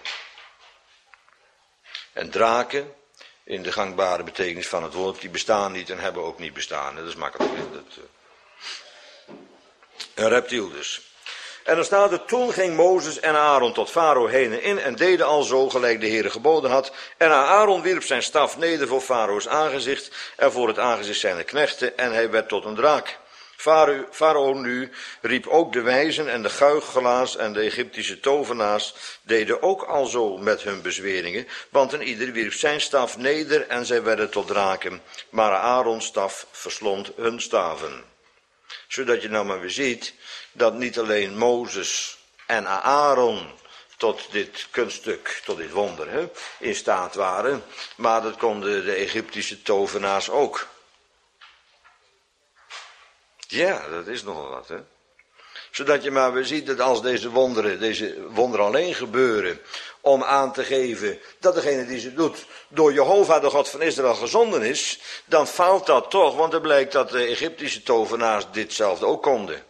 En draken, in de gangbare betekenis van het woord, die bestaan niet en hebben ook niet bestaan. Dat is makkelijk. Dat, uh, een reptiel dus. En dan staat er, toen ging Mozes en Aaron tot Farao heen en in en deden al zo gelijk de Heere geboden had. En Aaron wierp zijn staf neder voor Farao's aangezicht en voor het aangezicht zijner knechten en hij werd tot een draak. Farao nu riep ook de wijzen en de goochelaars en de Egyptische tovenaars deden ook al zo met hun bezweringen, want een ieder wierp zijn staf neder en zij werden tot draken, maar Aarons staf verslond hun staven. Zodat je nou maar weer ziet dat niet alleen Mozes en Aaron tot dit kunststuk, tot dit wonder hè, in staat waren, maar dat konden de Egyptische tovenaars ook. Ja, dat is nogal wat, hè. Zodat je maar weer ziet dat als deze wonderen, deze wonderen alleen gebeuren om aan te geven dat degene die ze doet door Jehovah, de God van Israël, gezonden is, dan faalt dat toch, want er blijkt dat de Egyptische tovenaars ditzelfde ook konden.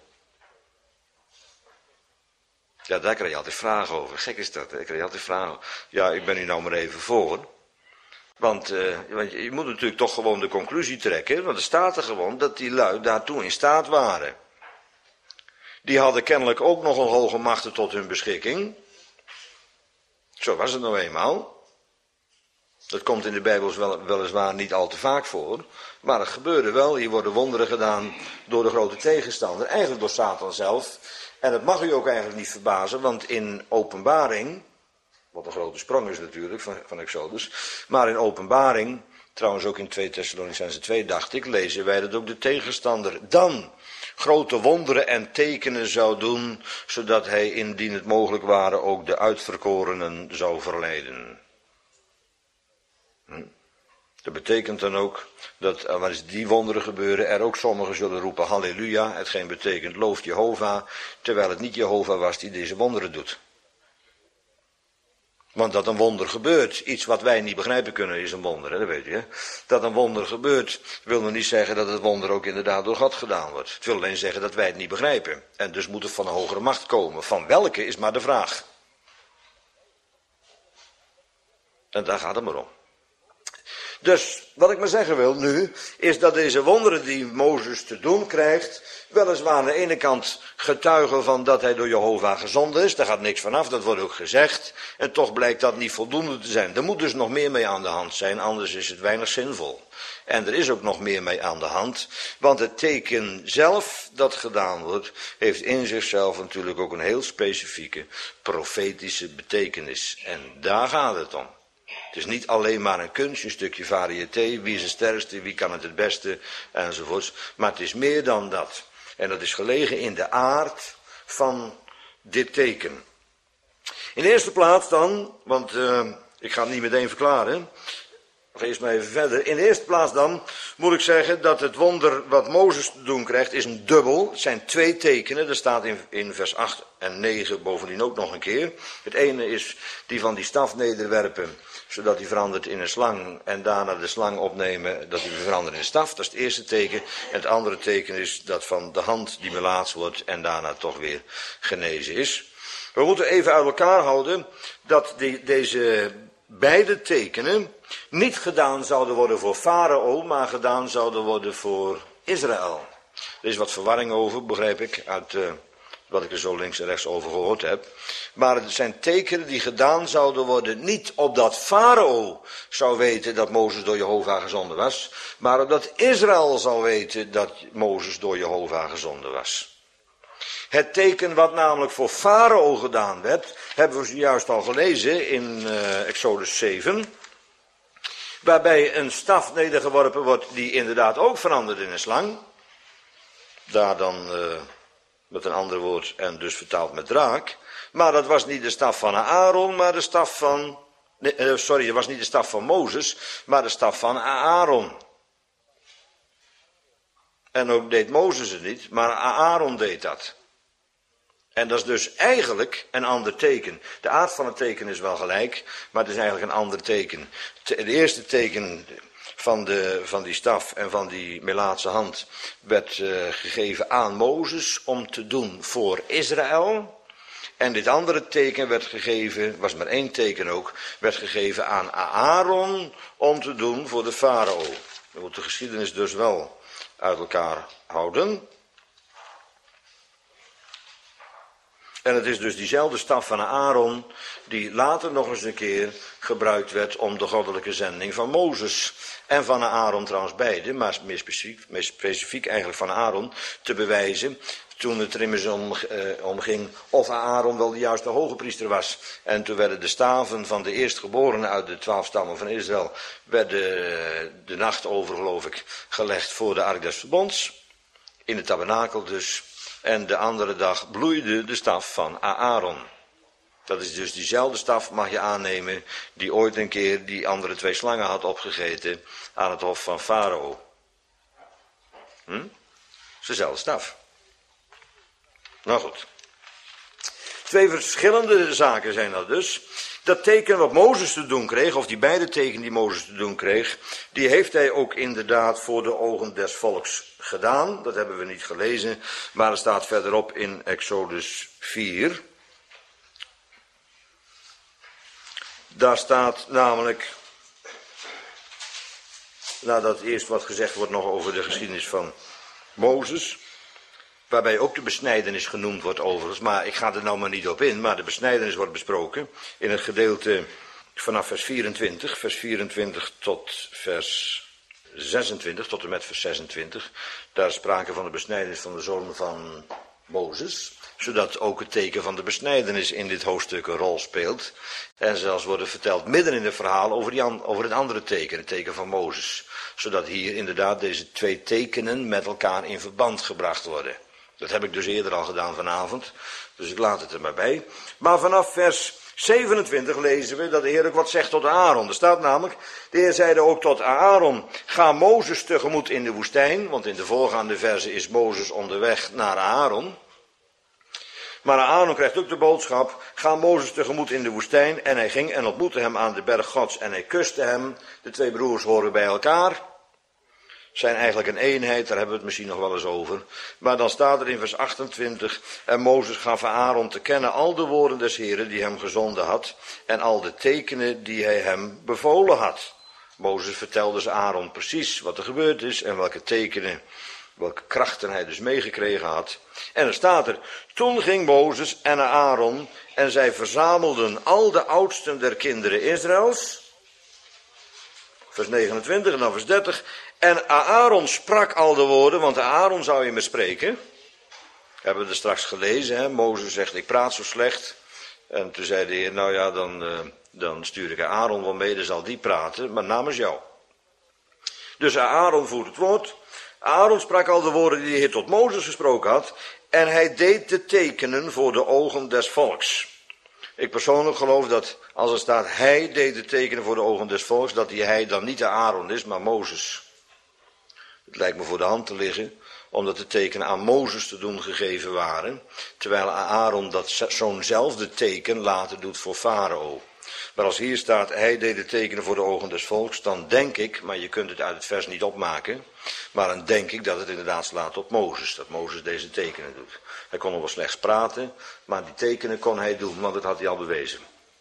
Ja, daar krijg je altijd vragen over. Gek is dat, hè? Ik krijg je altijd vragen over. Ja, ik ben u nou maar even voor. Want, uh, want je moet natuurlijk toch gewoon de conclusie trekken, want er staat er gewoon dat die lui daartoe in staat waren. Die hadden kennelijk ook nog een hoge machten tot hun beschikking. Zo was het nou eenmaal. Dat komt in de Bijbel wel, weliswaar niet al te vaak voor, maar het gebeurde wel. Hier worden wonderen gedaan door de grote tegenstander, eigenlijk door Satan zelf. En dat mag u ook eigenlijk niet verbazen, want in Openbaring, wat een grote sprong is natuurlijk van, van Exodus. Maar in Openbaring, trouwens ook in twee Thessalonicenzen twee dacht ik, lezen wij dat ook de tegenstander dan grote wonderen en tekenen zou doen, zodat hij indien het mogelijk ware ook de uitverkorenen zou verleiden. Hm. Dat betekent dan ook dat als die wonderen gebeuren, er ook sommigen zullen roepen halleluja, hetgeen betekent looft Jehovah, terwijl het niet Jehovah was die deze wonderen doet. Want dat een wonder gebeurt, iets wat wij niet begrijpen kunnen, is een wonder, hè? Dat weet je. Hè? Dat een wonder gebeurt, wil nog niet zeggen dat het wonder ook inderdaad door God gedaan wordt. Het wil alleen zeggen dat wij het niet begrijpen. En dus moet het van een hogere macht komen. Van welke is maar de vraag. En daar gaat het maar om. Dus, wat ik maar zeggen wil nu, is dat deze wonderen die Mozes te doen krijgt, weliswaar aan de ene kant getuigen van dat hij door Jehovah gezonden is, daar gaat niks vanaf, dat wordt ook gezegd, en toch blijkt dat niet voldoende te zijn. Er moet dus nog meer mee aan de hand zijn, anders is het weinig zinvol. En er is ook nog meer mee aan de hand, want het teken zelf dat gedaan wordt, heeft in zichzelf natuurlijk ook een heel specifieke profetische betekenis. En daar gaat het om. Het is niet alleen maar een kunst, een stukje variété, wie is het sterkste, wie kan het het beste, enzovoorts. Maar het is meer dan dat. En dat is gelegen in de aard van dit teken. In de eerste plaats dan, want uh, ik ga het niet meteen verklaren, nog eerst maar even verder. In de eerste plaats dan moet ik zeggen dat het wonder wat Mozes te doen krijgt is een dubbel. Het zijn twee tekenen, dat staat in, in vers acht en negen bovendien ook nog een keer. Het ene is die van die staf nederwerpen, zodat die verandert in een slang en daarna de slang opnemen, dat die verandert in een staf. Dat is het eerste teken. En het andere teken is dat van de hand die melaats wordt en daarna toch weer genezen is. We moeten even uit elkaar houden dat die, deze beide tekenen niet gedaan zouden worden voor Farao, maar gedaan zouden worden voor Israël. Er is wat verwarring over, begrijp ik, uit uh, wat ik er zo links en rechts over gehoord heb. Maar het zijn tekenen die gedaan zouden worden, niet opdat Farao zou weten dat Mozes door Jehovah gezonden was, maar opdat Israël zou weten dat Mozes door Jehovah gezonden was. Het teken wat namelijk voor Farao gedaan werd, hebben we zojuist al gelezen in uh, Exodus zeven. Waarbij een staf nedergeworpen wordt die inderdaad ook verandert in een slang. Daar dan uh, met een ander woord en dus vertaald met draak. Maar dat was niet de staf van Aaron, maar de staf van... Nee, uh, sorry, dat was niet de staf van Mozes, maar de staf van Aaron. En ook deed Mozes het niet, maar Aaron deed dat. En dat is dus eigenlijk een ander teken. De aard van het teken is wel gelijk, maar het is eigenlijk een ander teken. Het eerste teken van, de, van die staf en van die Melaatse hand werd uh, gegeven aan Mozes om te doen voor Israël. En dit andere teken werd gegeven, was maar één teken ook, werd gegeven aan Aaron om te doen voor de farao. Je moet de geschiedenis dus wel uit elkaar houden. En het is dus diezelfde staf van Aaron die later nog eens een keer gebruikt werd om de goddelijke zending van Mozes en van Aaron trouwens beide, maar meer specifiek, meer specifiek eigenlijk van Aaron, te bewijzen. Toen het er immers om, eh, om ging of Aaron wel de juiste hoge priester was. En toen werden de staven van de eerstgeborenen uit de twaalf stammen van Israël, werden de nacht over geloof ik gelegd voor de ark des verbonds. In de tabernakel dus. En de andere dag bloeide de staf van Aaron. Dat is dus diezelfde staf, mag je aannemen, die ooit een keer die andere twee slangen had opgegeten aan het hof van Farao. Hm? Het is dezelfde staf. Nou goed. Twee verschillende zaken zijn dat dus. Dat teken wat Mozes te doen kreeg, of die beide tekenen die Mozes te doen kreeg, die heeft hij ook inderdaad voor de ogen des volks gedaan. Dat hebben we niet gelezen, maar er staat verderop in Exodus vier. Daar staat namelijk, nadat eerst wat gezegd wordt nog over de geschiedenis van Mozes, waarbij ook de besnijdenis genoemd wordt overigens, maar ik ga er nou maar niet op in, maar de besnijdenis wordt besproken in het gedeelte vanaf vers vierentwintig, vers vierentwintig tot vers zesentwintig, tot en met vers zesentwintig. Daar is sprake van de besnijdenis van de zoon van Mozes, zodat ook het teken van de besnijdenis in dit hoofdstuk een rol speelt. En zelfs wordt verteld midden in het verhaal over, die an, over het andere teken, het teken van Mozes. Zodat hier inderdaad deze twee tekenen met elkaar in verband gebracht worden. Dat heb ik dus eerder al gedaan vanavond, dus ik laat het er maar bij. Maar vanaf vers zevenentwintig lezen we dat de Heer ook wat zegt tot Aaron. Er staat namelijk, de Heer zeide ook tot Aaron, ga Mozes tegemoet in de woestijn, want in de voorgaande verse is Mozes onderweg naar Aaron. Maar Aaron krijgt ook de boodschap, ga Mozes tegemoet in de woestijn. En hij ging en ontmoette hem aan de berg Gods en hij kuste hem. De twee broers horen bij elkaar. Zijn eigenlijk een eenheid, daar hebben we het misschien nog wel eens over. Maar dan staat er in vers achtentwintig, en Mozes gaf Aaron te kennen al de woorden des Heren die hem gezonden had. En al de tekenen die hij hem bevolen had. Mozes vertelde dus Aaron precies wat er gebeurd is en welke tekenen, welke krachten hij dus meegekregen had. En er staat er, toen ging Mozes en Aaron en zij verzamelden al de oudsten der kinderen Israëls. Vers negenentwintig en dan vers dertig. En Aaron sprak al de woorden, want Aaron zou je me spreken. Hebben we er straks gelezen, hè? Mozes zegt, ik praat zo slecht. En toen zei de Heer, nou ja, dan, uh, dan stuur ik Aaron wel mee, dan zal die praten, maar namens jou. Dus Aaron voert het woord. Aaron sprak al de woorden die de Heer tot Mozes gesproken had. En hij deed de tekenen voor de ogen des volks. Ik persoonlijk geloof dat als er staat, hij deed de tekenen voor de ogen des volks, dat die hij dan niet de Aaron is, maar Mozes. Het lijkt me voor de hand te liggen, omdat de tekenen aan Mozes te doen gegeven waren, terwijl Aaron dat zo'nzelfde teken later doet voor Farao. Maar als hier staat, hij deed de tekenen voor de ogen des volks, dan denk ik, maar je kunt het uit het vers niet opmaken, maar dan denk ik dat het inderdaad slaat op Mozes, dat Mozes deze tekenen doet. Hij kon nog wel slechts praten, maar die tekenen kon hij doen, want dat had hij al bewezen.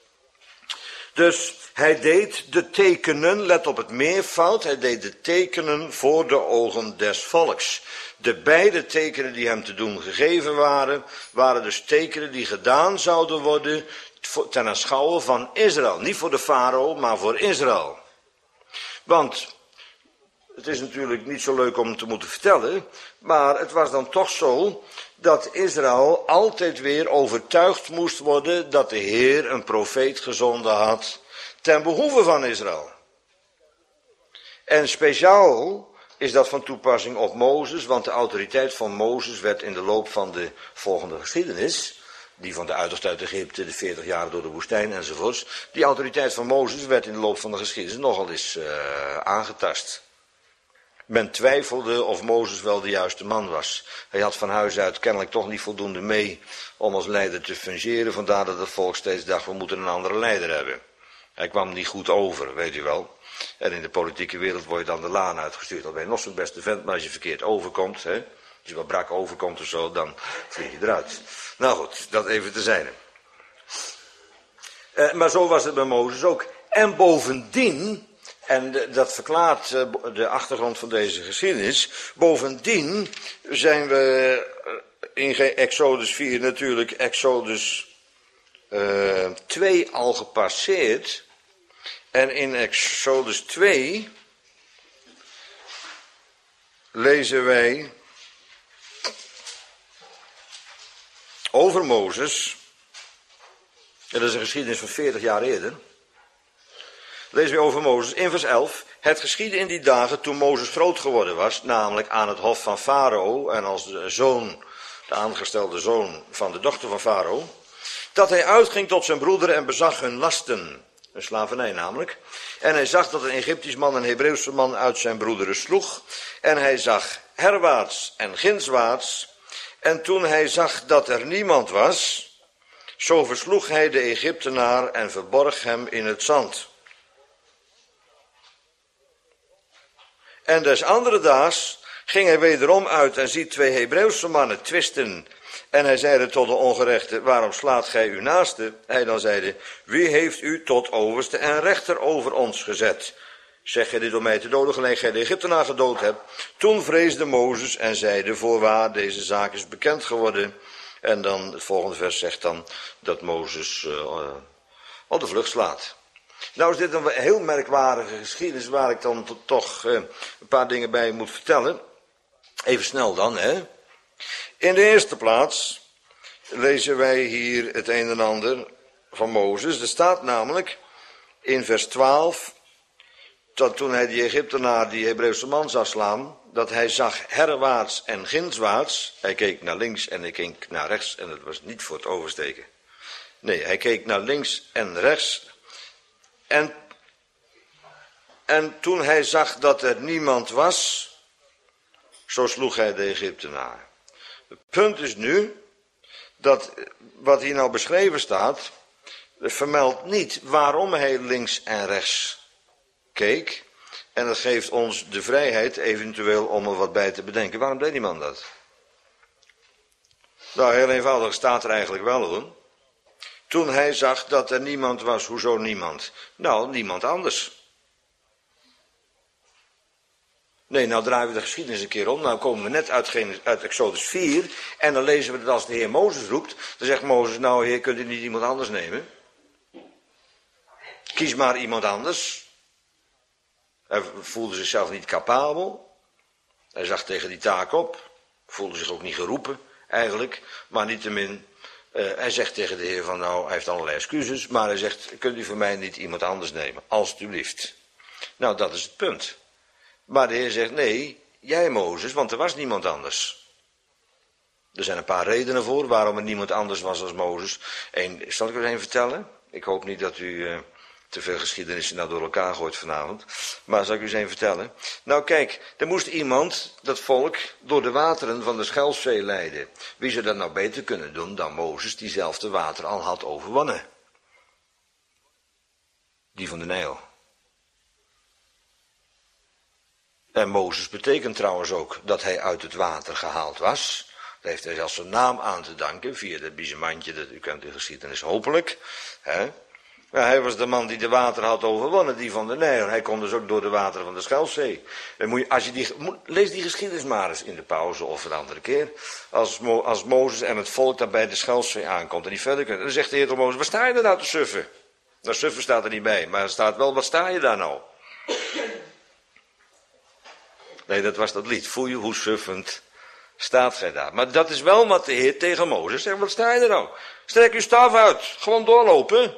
Dus hij deed de tekenen, let op het meervoud, hij deed de tekenen voor de ogen des volks. De beide tekenen die hem te doen gegeven waren, waren dus tekenen die gedaan zouden worden ten aanschouwe van Israël. Niet voor de farao, maar voor Israël. Want het is natuurlijk niet zo leuk om te moeten vertellen, maar het was dan toch zo dat Israël altijd weer overtuigd moest worden dat de Heer een profeet gezonden had ten behoeve van Israël. En speciaal is dat van toepassing op Mozes, want de autoriteit van Mozes werd in de loop van de volgende geschiedenis, die van de uittocht uit Egypte, de veertig jaar door de woestijn enzovoorts, die autoriteit van Mozes werd in de loop van de geschiedenis nogal eens uh, aangetast. Men twijfelde of Mozes wel de juiste man was. Hij had van huis uit kennelijk toch niet voldoende mee om als leider te fungeren, vandaar dat het volk steeds dacht, we moeten een andere leider hebben. Hij kwam niet goed over, weet u wel. En in de politieke wereld word je dan de laan uitgestuurd. Al ben je nog zo'n beste vent, maar als je verkeerd overkomt, hè, als je wat brak overkomt of zo, dan vlieg je eruit. Nou goed, dat even terzijde. Uh, maar zo was het bij Mozes ook. En bovendien, en de, dat verklaart uh, de achtergrond van deze geschiedenis, bovendien zijn we in Exodus vier natuurlijk Exodus uh, twee al gepasseerd. En in Exodus twee lezen wij over Mozes. Dat is een geschiedenis van veertig jaar eerder. Lezen we over Mozes in vers elf. Het geschiedde in die dagen toen Mozes groot geworden was, namelijk aan het hof van Farao en als de zoon, de aangestelde zoon van de dochter van Farao, dat hij uitging tot zijn broederen en bezag hun lasten. Een slavernij namelijk. En hij zag dat een Egyptisch man een Hebreeuwse man uit zijn broederen sloeg. En hij zag herwaarts en gindswaarts. En toen hij zag dat er niemand was, zo versloeg hij de Egyptenaar en verborg hem in het zand. En des andere daags ging hij wederom uit en ziet twee Hebreeuwse mannen twisten. En hij zeide tot de ongerechte, waarom slaat gij uw naaste? Hij dan zeide, wie heeft u tot overste en rechter over ons gezet? Zeg gij dit door mij te doden, gelijk gij de Egyptenaar gedood hebt? Toen vreesde Mozes en zeide, voorwaar, deze zaak is bekend geworden. En dan het volgende vers zegt dan dat Mozes uh, op de vlucht slaat. Nou is dit een heel merkwaardige geschiedenis waar ik dan to- toch uh, een paar dingen bij moet vertellen. Even snel dan, hè. In de eerste plaats lezen wij hier het een en ander van Mozes. Er staat namelijk in vers twaalf, dat toen hij die Egyptenaar, die Hebreeuwse man zag slaan, dat hij zag herwaarts en gindswaarts. Hij keek naar links en hij keek naar rechts en het was niet voor het oversteken. Nee, hij keek naar links en rechts. En, en toen hij zag dat er niemand was, zo sloeg hij de Egyptenaar. Het punt is nu, dat wat hier nou beschreven staat, vermeldt niet waarom hij links en rechts keek. En dat geeft ons de vrijheid eventueel om er wat bij te bedenken. Waarom deed die man dat? Nou, heel eenvoudig, staat er eigenlijk wel hoor. Toen hij zag dat er niemand was, hoezo niemand? Nou, niemand anders. Nee, nou draaien we de geschiedenis een keer om. Nou komen we net uit, uit Exodus vier. En dan lezen we dat als de Heer Mozes roept. Dan zegt Mozes, nou Heer, kunt u niet iemand anders nemen? Kies maar iemand anders. Hij voelde zichzelf niet capabel. Hij zag tegen die taak op. Voelde zich ook niet geroepen, eigenlijk. Maar niettemin, uh, hij zegt tegen de Heer van, nou, hij heeft allerlei excuses. Maar hij zegt, kunt u voor mij niet iemand anders nemen? Alsjeblieft. Nou, dat is het punt. Maar de Heer zegt, nee, jij Mozes, want er was niemand anders. Er zijn een paar redenen voor waarom er niemand anders was als Mozes. Eén, zal ik u er een vertellen? Ik hoop niet dat u uh, te veel geschiedenissen nou door elkaar gooit vanavond. Maar zal ik u eens een vertellen? Nou kijk, er moest iemand, dat volk, door de wateren van de Schelfzee leiden. Wie zou dat nou beter kunnen doen dan Mozes, die zelf de water al had overwonnen? Die van de Nijl. En Mozes betekent trouwens ook dat hij uit het water gehaald was. Daar heeft hij zelfs zijn naam aan te danken, via dat biezenmandje, dat u kent de geschiedenis hopelijk. Hè? Ja, hij was de man die de water had overwonnen, die van de Nijl. Hij kon dus ook door de wateren van de Schelfzee. En moet je, als je die, lees die geschiedenis maar eens in de pauze of een andere keer. Als, Mo, als Mozes en het volk daar bij de Schelfzee aankomt en die verder kunt. En dan zegt de Heer tot Mozes, waar sta je er nou te suffen? Nou, suffen staat er niet bij, maar er staat wel, wat sta je daar nou? Nee, dat was dat lied. Voel je hoe suffend staat gij daar. Maar dat is wel wat de Heer tegen Mozes zegt. Wat sta je er nou? Strek uw staf uit. Gewoon doorlopen.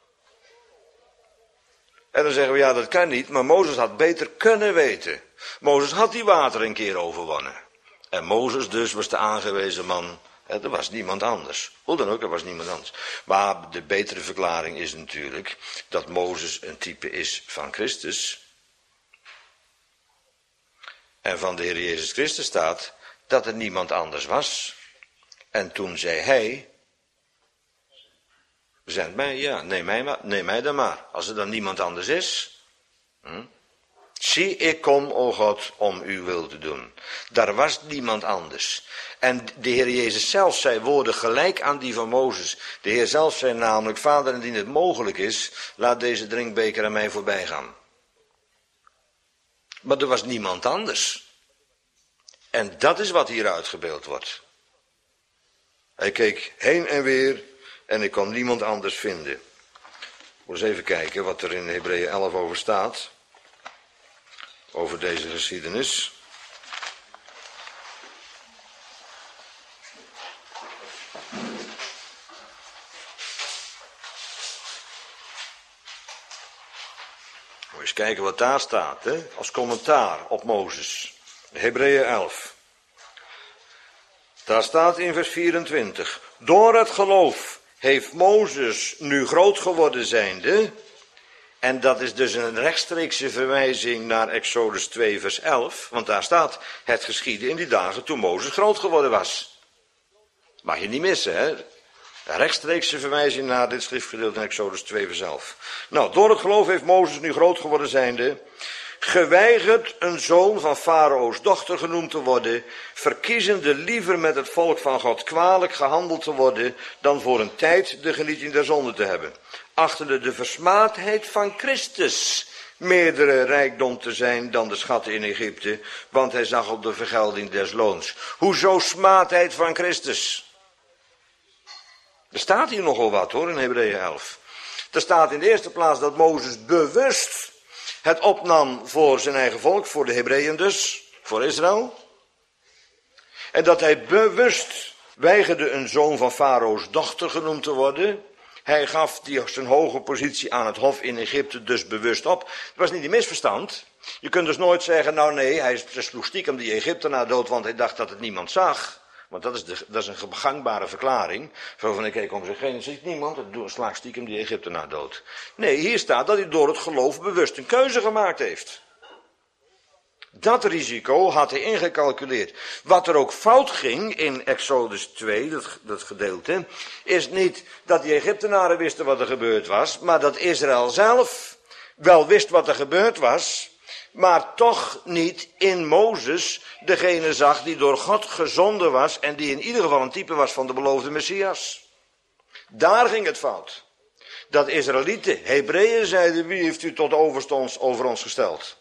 En dan zeggen we, ja, dat kan niet. Maar Mozes had beter kunnen weten. Mozes had die water een keer overwonnen. En Mozes dus was de aangewezen man. Er was niemand anders. Hoe dan ook, er was niemand anders. Maar de betere verklaring is natuurlijk dat Mozes een type is van Christus. En van de Heer Jezus Christus staat dat er niemand anders was. En toen zei hij, zend mij, ja, neem mij, maar, neem mij dan maar. Als er dan niemand anders is. Hm? Zie, ik kom, o God, om uw wil te doen. Daar was niemand anders. En de Heer Jezus zelf zei woorden gelijk aan die van Mozes. De Heer zelf zei namelijk, Vader, indien het mogelijk is, laat deze drinkbeker aan mij voorbij gaan. Maar er was niemand anders. En dat is wat hier uitgebeeld wordt. Hij keek heen en weer en ik kon niemand anders vinden. Ik moet eens even kijken wat er in Hebreeën elf over staat. Over deze geschiedenis. Moet je eens kijken wat daar staat, hè? Als commentaar op Mozes. Hebreeën elf. Daar staat in vers vierentwintig. Door het geloof heeft Mozes nu groot geworden zijnde. En dat is dus een rechtstreekse verwijzing naar Exodus twee vers elf. Want daar staat, het geschiedde in die dagen toen Mozes groot geworden was. Mag je niet missen, hè? Een rechtstreekse verwijzing naar dit schriftgedeelte in Exodus twee vers elf. Nou, door het geloof heeft Mozes nu groot geworden zijnde, geweigerd een zoon van Farao's dochter genoemd te worden, verkiezende liever met het volk van God kwalijk gehandeld te worden, dan voor een tijd de genieting der zonde te hebben. Achtende de versmaadheid van Christus meerdere rijkdom te zijn dan de schatten in Egypte, want hij zag op de vergelding des loons. Hoezo smaadheid van Christus? Er staat hier nogal wat hoor in Hebreeën elf. Er staat in de eerste plaats dat Mozes bewust het opnam voor zijn eigen volk, voor de Hebreeën dus, voor Israël. En dat hij bewust weigerde een zoon van Farao's dochter genoemd te worden. Hij gaf die, zijn hoge positie aan het hof in Egypte dus bewust op. Dat was niet een misverstand. Je kunt dus nooit zeggen, nou nee, hij sloeg stiekem die Egyptenaar dood, want hij dacht dat het niemand zag. Want dat is, de, dat is een gangbare verklaring. Zo van, ik keek om zich heen en ziet niemand, het slaagt stiekem die Egyptenaar dood. Nee, hier staat dat hij door het geloof bewust een keuze gemaakt heeft. Dat risico had hij ingecalculeerd. Wat er ook fout ging in Exodus twee, dat, dat gedeelte, is niet dat die Egyptenaren wisten wat er gebeurd was, maar dat Israël zelf wel wist wat er gebeurd was, maar toch niet in Mozes degene zag die door God gezonden was en die in ieder geval een type was van de beloofde Messias. Daar ging het fout. Dat Israëlieten, Hebreeën zeiden, wie heeft u tot overste ons, over ons gesteld?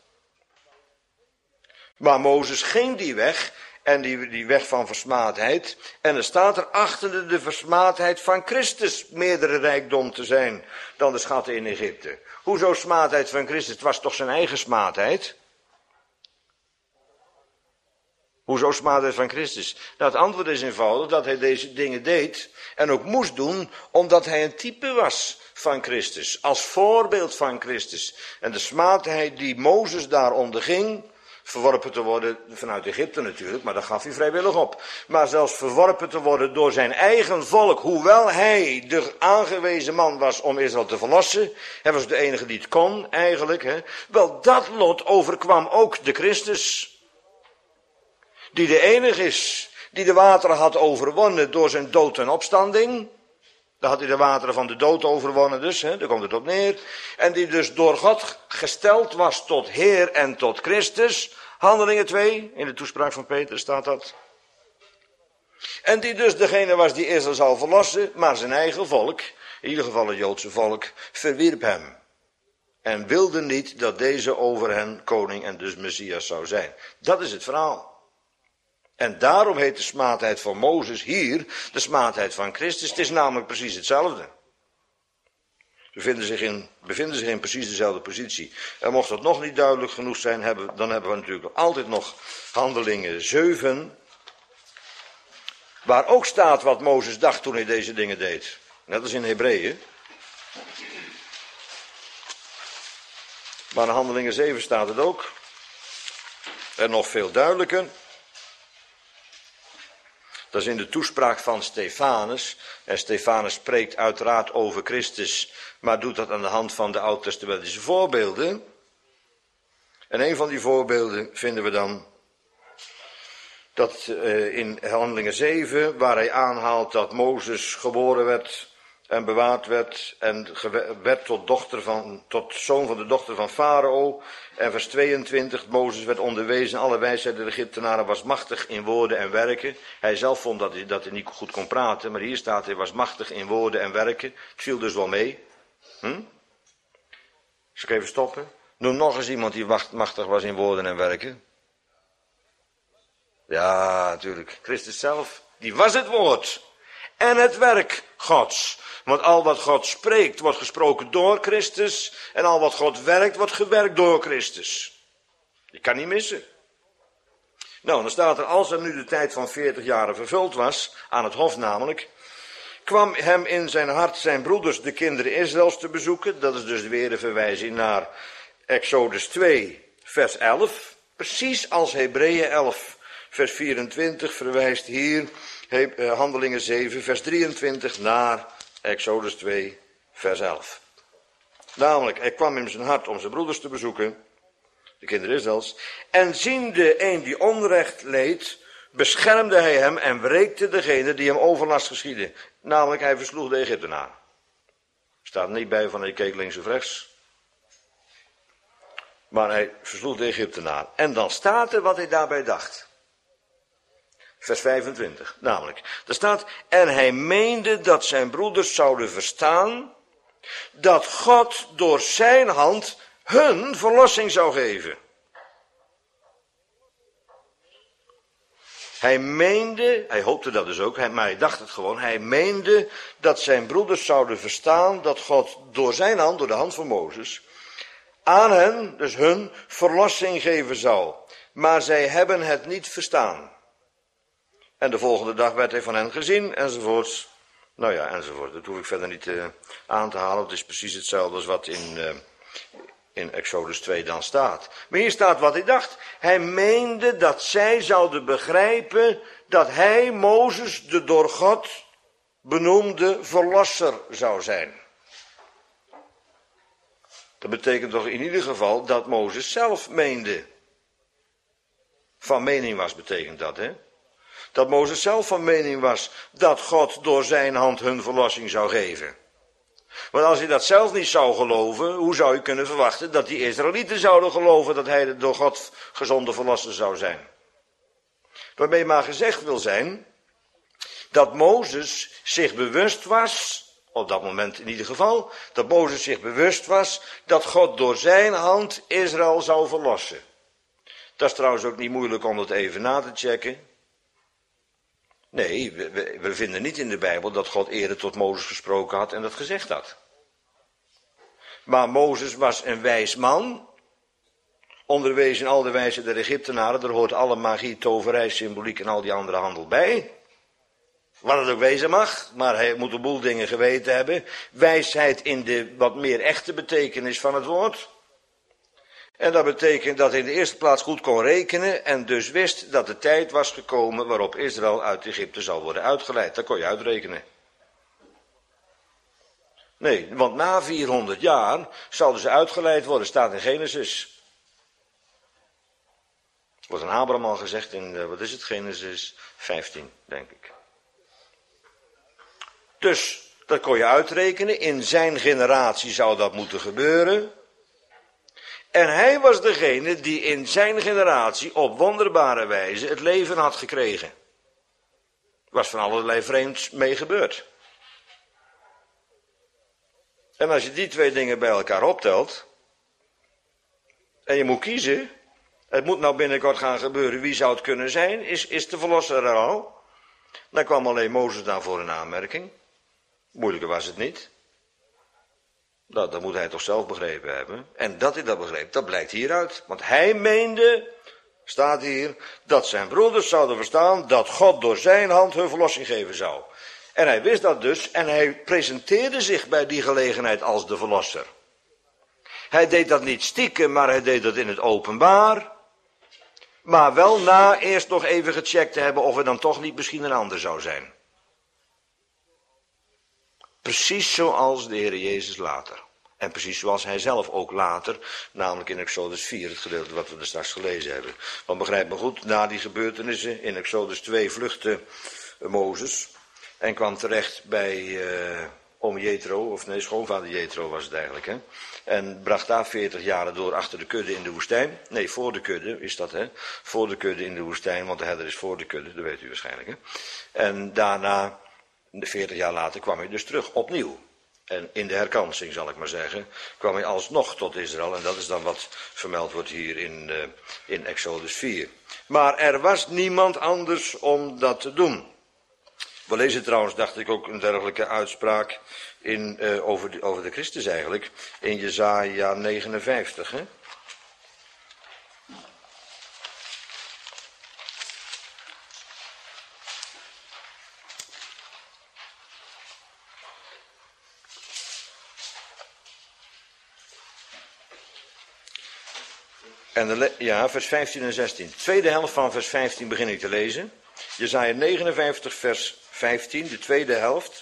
Maar Mozes ging die weg, en die, die weg van versmaadheid, en er staat er achtende de versmaadheid van Christus meerdere rijkdom te zijn dan de schatten in Egypte. Hoezo smaadheid van Christus? Het was toch zijn eigen smaadheid? Hoezo smaadheid van Christus? Nou, het antwoord is eenvoudig dat hij deze dingen deed en ook moest doen, omdat hij een type was van Christus, als voorbeeld van Christus. En de smaadheid die Mozes daar onderging, verworpen te worden vanuit Egypte natuurlijk, maar dat gaf hij vrijwillig op. Maar zelfs verworpen te worden door zijn eigen volk, hoewel hij de aangewezen man was om Israël te verlossen. Hij was de enige die het kon eigenlijk. Hè. Wel, dat lot overkwam ook de Christus. Die de enige is die de wateren had overwonnen door zijn dood en opstanding. Daar had hij de wateren van de dood overwonnen dus, hè, daar komt het op neer. En die dus door God gesteld was tot Heer en tot Christus. Handelingen twee, in de toespraak van Petrus staat dat. En die dus degene was die Israël zou verlossen, maar zijn eigen volk, in ieder geval het Joodse volk, verwierp hem. En wilde niet dat deze over hen koning en dus Messias zou zijn. Dat is het verhaal. En daarom heet de smaadheid van Mozes hier de smaadheid van Christus. Het is namelijk precies hetzelfde. Ze bevinden zich in, bevinden zich in precies dezelfde positie. En mocht dat nog niet duidelijk genoeg zijn, hebben, dan hebben we natuurlijk altijd nog Handelingen zeven. Waar ook staat wat Mozes dacht toen hij deze dingen deed. Net als in Hebreeën. Maar in Handelingen zeven staat het ook. En nog veel duidelijker. Dat is in de toespraak van Stefanus. En Stefanus spreekt uiteraard over Christus, maar doet dat aan de hand van de oud-testamentische voorbeelden. En een van die voorbeelden vinden we dan dat uh, in Handelingen zeven, waar hij aanhaalt dat Mozes geboren werd en bewaard werd en werd tot, dochter van, tot zoon van de dochter van Farao. En vers tweeëntwintig, Mozes werd onderwezen, alle wijsheid der Egyptenaren, was machtig in woorden en werken. Hij zelf vond dat hij, dat hij niet goed kon praten, maar hier staat hij was machtig in woorden en werken. Het viel dus wel mee. Hm? Zal ik even stoppen? Noem nog eens iemand die machtig was in woorden en werken. Ja, natuurlijk. Christus zelf, die was het woord. En het werk Gods. Want al wat God spreekt, wordt gesproken door Christus. En al wat God werkt, wordt gewerkt door Christus. Je kan niet missen. Nou, dan staat er, als er nu de tijd van veertig jaren vervuld was, aan het hof namelijk, kwam hem in zijn hart zijn broeders, de kinderen Israëls, te bezoeken. Dat is dus weer een verwijzing naar Exodus twee, vers elf. Precies als Hebreeën elf, vers vierentwintig verwijst hier Handelingen zeven, vers drieëntwintig naar Exodus twee, vers elf. Namelijk, hij kwam in zijn hart om zijn broeders te bezoeken, de kinderen Israëls, en ziende een die onrecht leed, beschermde hij hem en wreekte degene die hem overlast geschiedde. Namelijk, hij versloeg de Egyptenaar. Er staat niet bij van hij keek links of rechts. Maar hij versloeg de Egyptenaar. En dan staat er wat hij daarbij dacht. Vers vijfentwintig, namelijk. Er staat, en hij meende dat zijn broeders zouden verstaan dat God door zijn hand hun verlossing zou geven. Hij meende, hij hoopte dat dus ook, maar hij dacht het gewoon, hij meende dat zijn broeders zouden verstaan dat God door zijn hand, door de hand van Mozes, aan hen, dus hun, verlossing geven zou. Maar zij hebben het niet verstaan. En de volgende dag werd hij van hen gezien, enzovoorts. Nou ja, enzovoort. Dat hoef ik verder niet uh, aan te halen. Het is precies hetzelfde als wat in, uh, in Exodus twee dan staat. Maar hier staat wat hij dacht. Hij meende dat zij zouden begrijpen dat hij, Mozes, de door God benoemde verlosser zou zijn. Dat betekent toch in ieder geval dat Mozes zelf meende. Van mening was betekent dat, hè? Dat Mozes zelf van mening was dat God door zijn hand hun verlossing zou geven. Want als hij dat zelf niet zou geloven, hoe zou je kunnen verwachten dat die Israëlieten zouden geloven dat hij de door God gezonde verlosser zou zijn? Waarmee maar gezegd wil zijn dat Mozes zich bewust was, op dat moment in ieder geval, dat Mozes zich bewust was dat God door zijn hand Israël zou verlossen. Dat is trouwens ook niet moeilijk om dat even na te checken. Nee, we, we, we vinden niet in de Bijbel dat God eerder tot Mozes gesproken had en dat gezegd had. Maar Mozes was een wijs man, onderwezen in al de wijze der Egyptenaren, daar hoort alle magie, toverij, symboliek en al die andere handel bij. Wat het ook wezen mag, maar hij moet een boel dingen geweten hebben. Wijsheid in de wat meer echte betekenis van het woord. En dat betekent dat hij in de eerste plaats goed kon rekenen en dus wist dat de tijd was gekomen waarop Israël uit Egypte zou worden uitgeleid. Dat kon je uitrekenen. Nee, want na vierhonderd jaar zouden ze uitgeleid worden, staat in Genesis. Wordt aan Abraham al gezegd in, wat is het, Genesis vijftien, denk ik. Dus, dat kon je uitrekenen, in zijn generatie zou dat moeten gebeuren. En hij was degene die in zijn generatie op wonderbare wijze het leven had gekregen. Er was van allerlei vreemds mee gebeurd. En als je die twee dingen bij elkaar optelt, en je moet kiezen, het moet nou binnenkort gaan gebeuren, wie zou het kunnen zijn? Is, is de verlosser er al? Dan kwam alleen Mozes daarvoor in aanmerking. Moeilijker was het niet. Dat, dat moet hij toch zelf begrepen hebben. En dat hij dat begreep, dat blijkt hieruit. Want hij meende, staat hier, dat zijn broeders zouden verstaan dat God door zijn hand hun verlossing geven zou. En hij wist dat dus en hij presenteerde zich bij die gelegenheid als de verlosser. Hij deed dat niet stiekem, maar hij deed dat in het openbaar. Maar wel na eerst nog even gecheckt te hebben of er dan toch niet misschien een ander zou zijn. Precies zoals de Heer Jezus later. En precies zoals hij zelf ook later, namelijk in Exodus vier, het gedeelte wat we er straks gelezen hebben. Want begrijp me goed, na die gebeurtenissen in Exodus twee vluchtte Mozes en kwam terecht bij uh, oom Jethro, of nee, schoonvader Jethro was het eigenlijk, hè. En bracht daar veertig jaren door achter de kudde in de woestijn. Nee, voor de kudde is dat, hè. Voor de kudde in de woestijn, want de herder is voor de kudde, dat weet u waarschijnlijk, hè. En daarna, veertig jaar later, kwam hij dus terug, opnieuw. En in de herkansing, zal ik maar zeggen, kwam hij alsnog tot Israël. En dat is dan wat vermeld wordt hier in, uh, in Exodus vier. Maar er was niemand anders om dat te doen. We lezen trouwens, dacht ik, ook een dergelijke uitspraak in, uh, over, de, over de Christus eigenlijk. In Jesaja negenenvijftig, hè. En de, ja, vers vijftien en zestien. Tweede helft van vers vijftien begin ik te lezen. Jesaja negenenvijftig, vers vijftien, de tweede helft.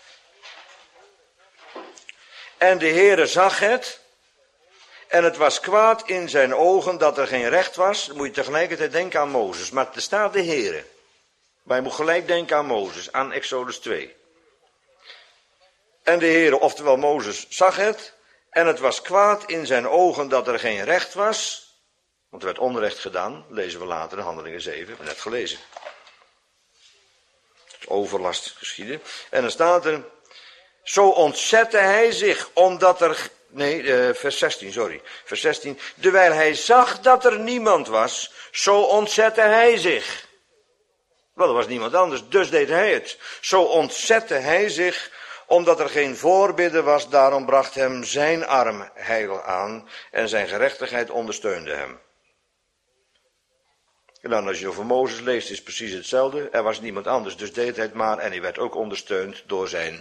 En de Heere zag het, en het was kwaad in zijn ogen dat er geen recht was. Dan moet je tegelijkertijd denken aan Mozes, maar er staat de Heere. Maar je moet gelijk denken aan Mozes, aan Exodus twee. En de Heere, oftewel Mozes, zag het, en het was kwaad in zijn ogen dat er geen recht was. Want er werd onrecht gedaan, lezen we later in Handelingen zeven, hebben we net gelezen. Overlast geschiedde. En dan staat er, zo ontzette hij zich, omdat er, nee, uh, vers zestien, sorry, vers zestien. Terwijl hij zag dat er niemand was, zo ontzette hij zich. Wel, er was niemand anders, dus deed hij het. Zo ontzette hij zich, omdat er geen voorbidder was, daarom bracht hem zijn arm heil aan en zijn gerechtigheid ondersteunde hem. En dan als je over Mozes leest is het precies hetzelfde. Er was niemand anders, dus deed hij het maar. En hij werd ook ondersteund door zijn...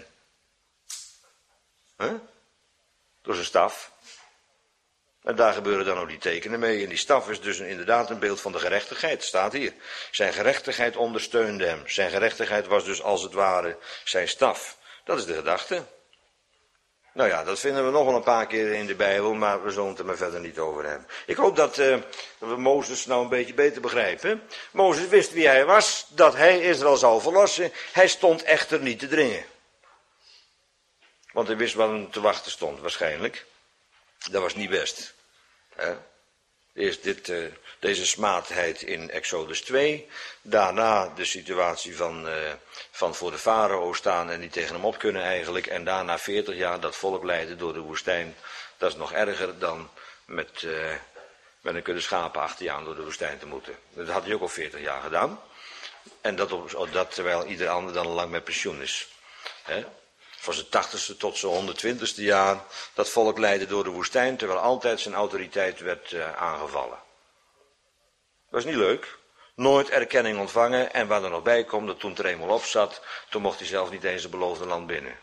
Huh? Door zijn staf. En daar gebeuren dan ook die tekenen mee. En die staf is dus inderdaad een beeld van de gerechtigheid. Staat hier. Zijn gerechtigheid ondersteunde hem. Zijn gerechtigheid was dus als het ware zijn staf. Dat is de gedachte. Nou ja, dat vinden we nog wel een paar keer in de Bijbel, maar we zullen het er maar verder niet over hebben. Ik hoop dat uh, we Mozes nou een beetje beter begrijpen. Mozes wist wie hij was, dat hij Israël zou verlossen. Hij stond echter niet te dringen. Want hij wist wat hem te wachten stond, waarschijnlijk. Dat was niet best. Hè? Eerst dit, uh, deze smaadheid in Exodus twee. Daarna de situatie van, uh, van voor de farao staan en niet tegen hem op kunnen eigenlijk. En daarna veertig jaar dat volk leiden door de woestijn. Dat is nog erger dan met, uh, met een kudde schapen achter je aan door de woestijn te moeten. Dat had hij ook al veertig jaar gedaan. En dat, op, dat terwijl ieder ander dan al lang met pensioen is. Hè? Van zijn tachtigste tot zijn honderdtwintigste jaar, dat volk leidde door de woestijn, terwijl altijd zijn autoriteit werd uh, aangevallen. Dat is niet leuk. Nooit erkenning ontvangen en waar er nog bij komt, dat toen het er eenmaal op zat, toen mocht hij zelf niet eens het beloofde land binnen.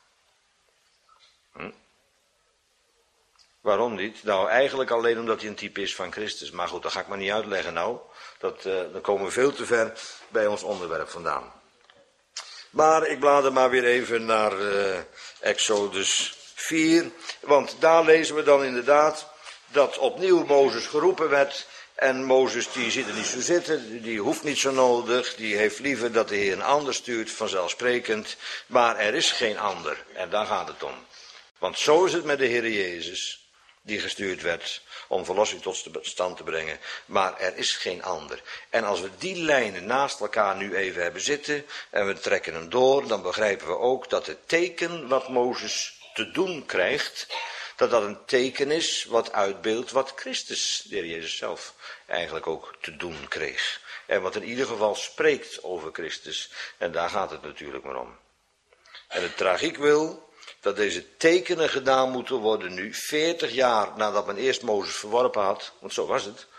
Hm? Waarom niet? Nou, eigenlijk alleen omdat hij een type is van Christus. Maar goed, dat ga ik maar niet uitleggen nou. Dat, uh, dan komen we veel te ver bij ons onderwerp vandaan. Maar ik blader maar weer even naar uh, Exodus vier. Want daar lezen we dan inderdaad dat opnieuw Mozes geroepen werd. En Mozes die zit er niet zo zitten, die hoeft niet zo nodig. Die heeft liever dat de Heer een ander stuurt, vanzelfsprekend. Maar er is geen ander en daar gaat het om. Want zo is het met de Heer Jezus, die gestuurd werd om verlossing tot stand te brengen. Maar er is geen ander. En als we die lijnen naast elkaar nu even hebben zitten en we trekken hem door, dan begrijpen we ook dat het teken wat Mozes te doen krijgt, dat dat een teken is wat uitbeeldt wat Christus, de Heer Jezus zelf, eigenlijk ook te doen kreeg. En wat in ieder geval spreekt over Christus. En daar gaat het natuurlijk maar om. En de tragiek wil dat deze tekenen gedaan moeten worden nu, veertig jaar nadat men eerst Mozes verworpen had, want zo was het,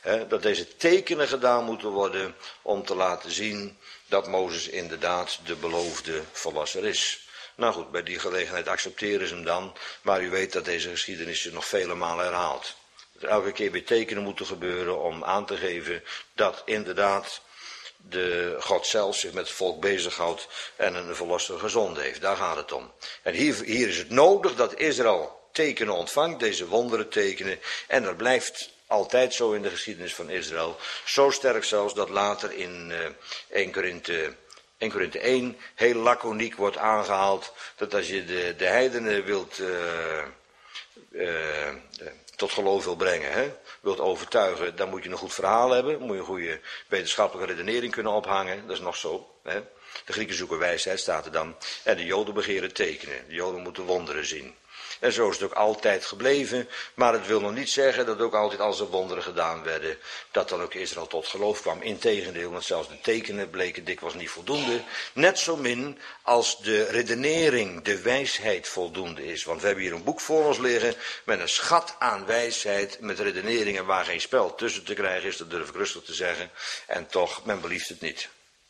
Hè, dat deze tekenen gedaan moeten worden om te laten zien dat Mozes inderdaad de beloofde verlosser is. Nou goed, bij die gelegenheid accepteren ze hem dan, maar u weet dat deze geschiedenis zich nog vele malen herhaalt. Dat er elke keer weer tekenen moeten gebeuren om aan te geven dat inderdaad de God zelf zich met het volk bezighoudt en een verlosser gezonden heeft. Daar gaat het om. En hier, hier is het nodig dat Israël tekenen ontvangt, deze wonderen tekenen, en dat blijft altijd zo in de geschiedenis van Israël. Zo sterk zelfs dat later in uh, Eerste Korinthe Eerste Korinthe één heel laconiek wordt aangehaald dat als je de, de heidenen wilt uh, uh, tot geloof wil brengen, hè, wilt overtuigen, dan moet je een goed verhaal hebben, moet je een goede wetenschappelijke redenering kunnen ophangen, dat is nog zo. Hè. De Grieken zoeken wijsheid, staat er dan, en de Joden begeren tekenen, de Joden moeten wonderen zien. En zo is het ook altijd gebleven, maar het wil nog niet zeggen dat ook altijd als er wonderen gedaan werden, dat dan ook Israël tot geloof kwam. Integendeel, want zelfs de tekenen bleken dikwijls niet voldoende. Net zo min als de redenering, de wijsheid voldoende is. Want we hebben hier een boek voor ons liggen met een schat aan wijsheid, met redeneringen waar geen spel tussen te krijgen is, dat durf ik rustig te zeggen. En toch, men belieft het niet.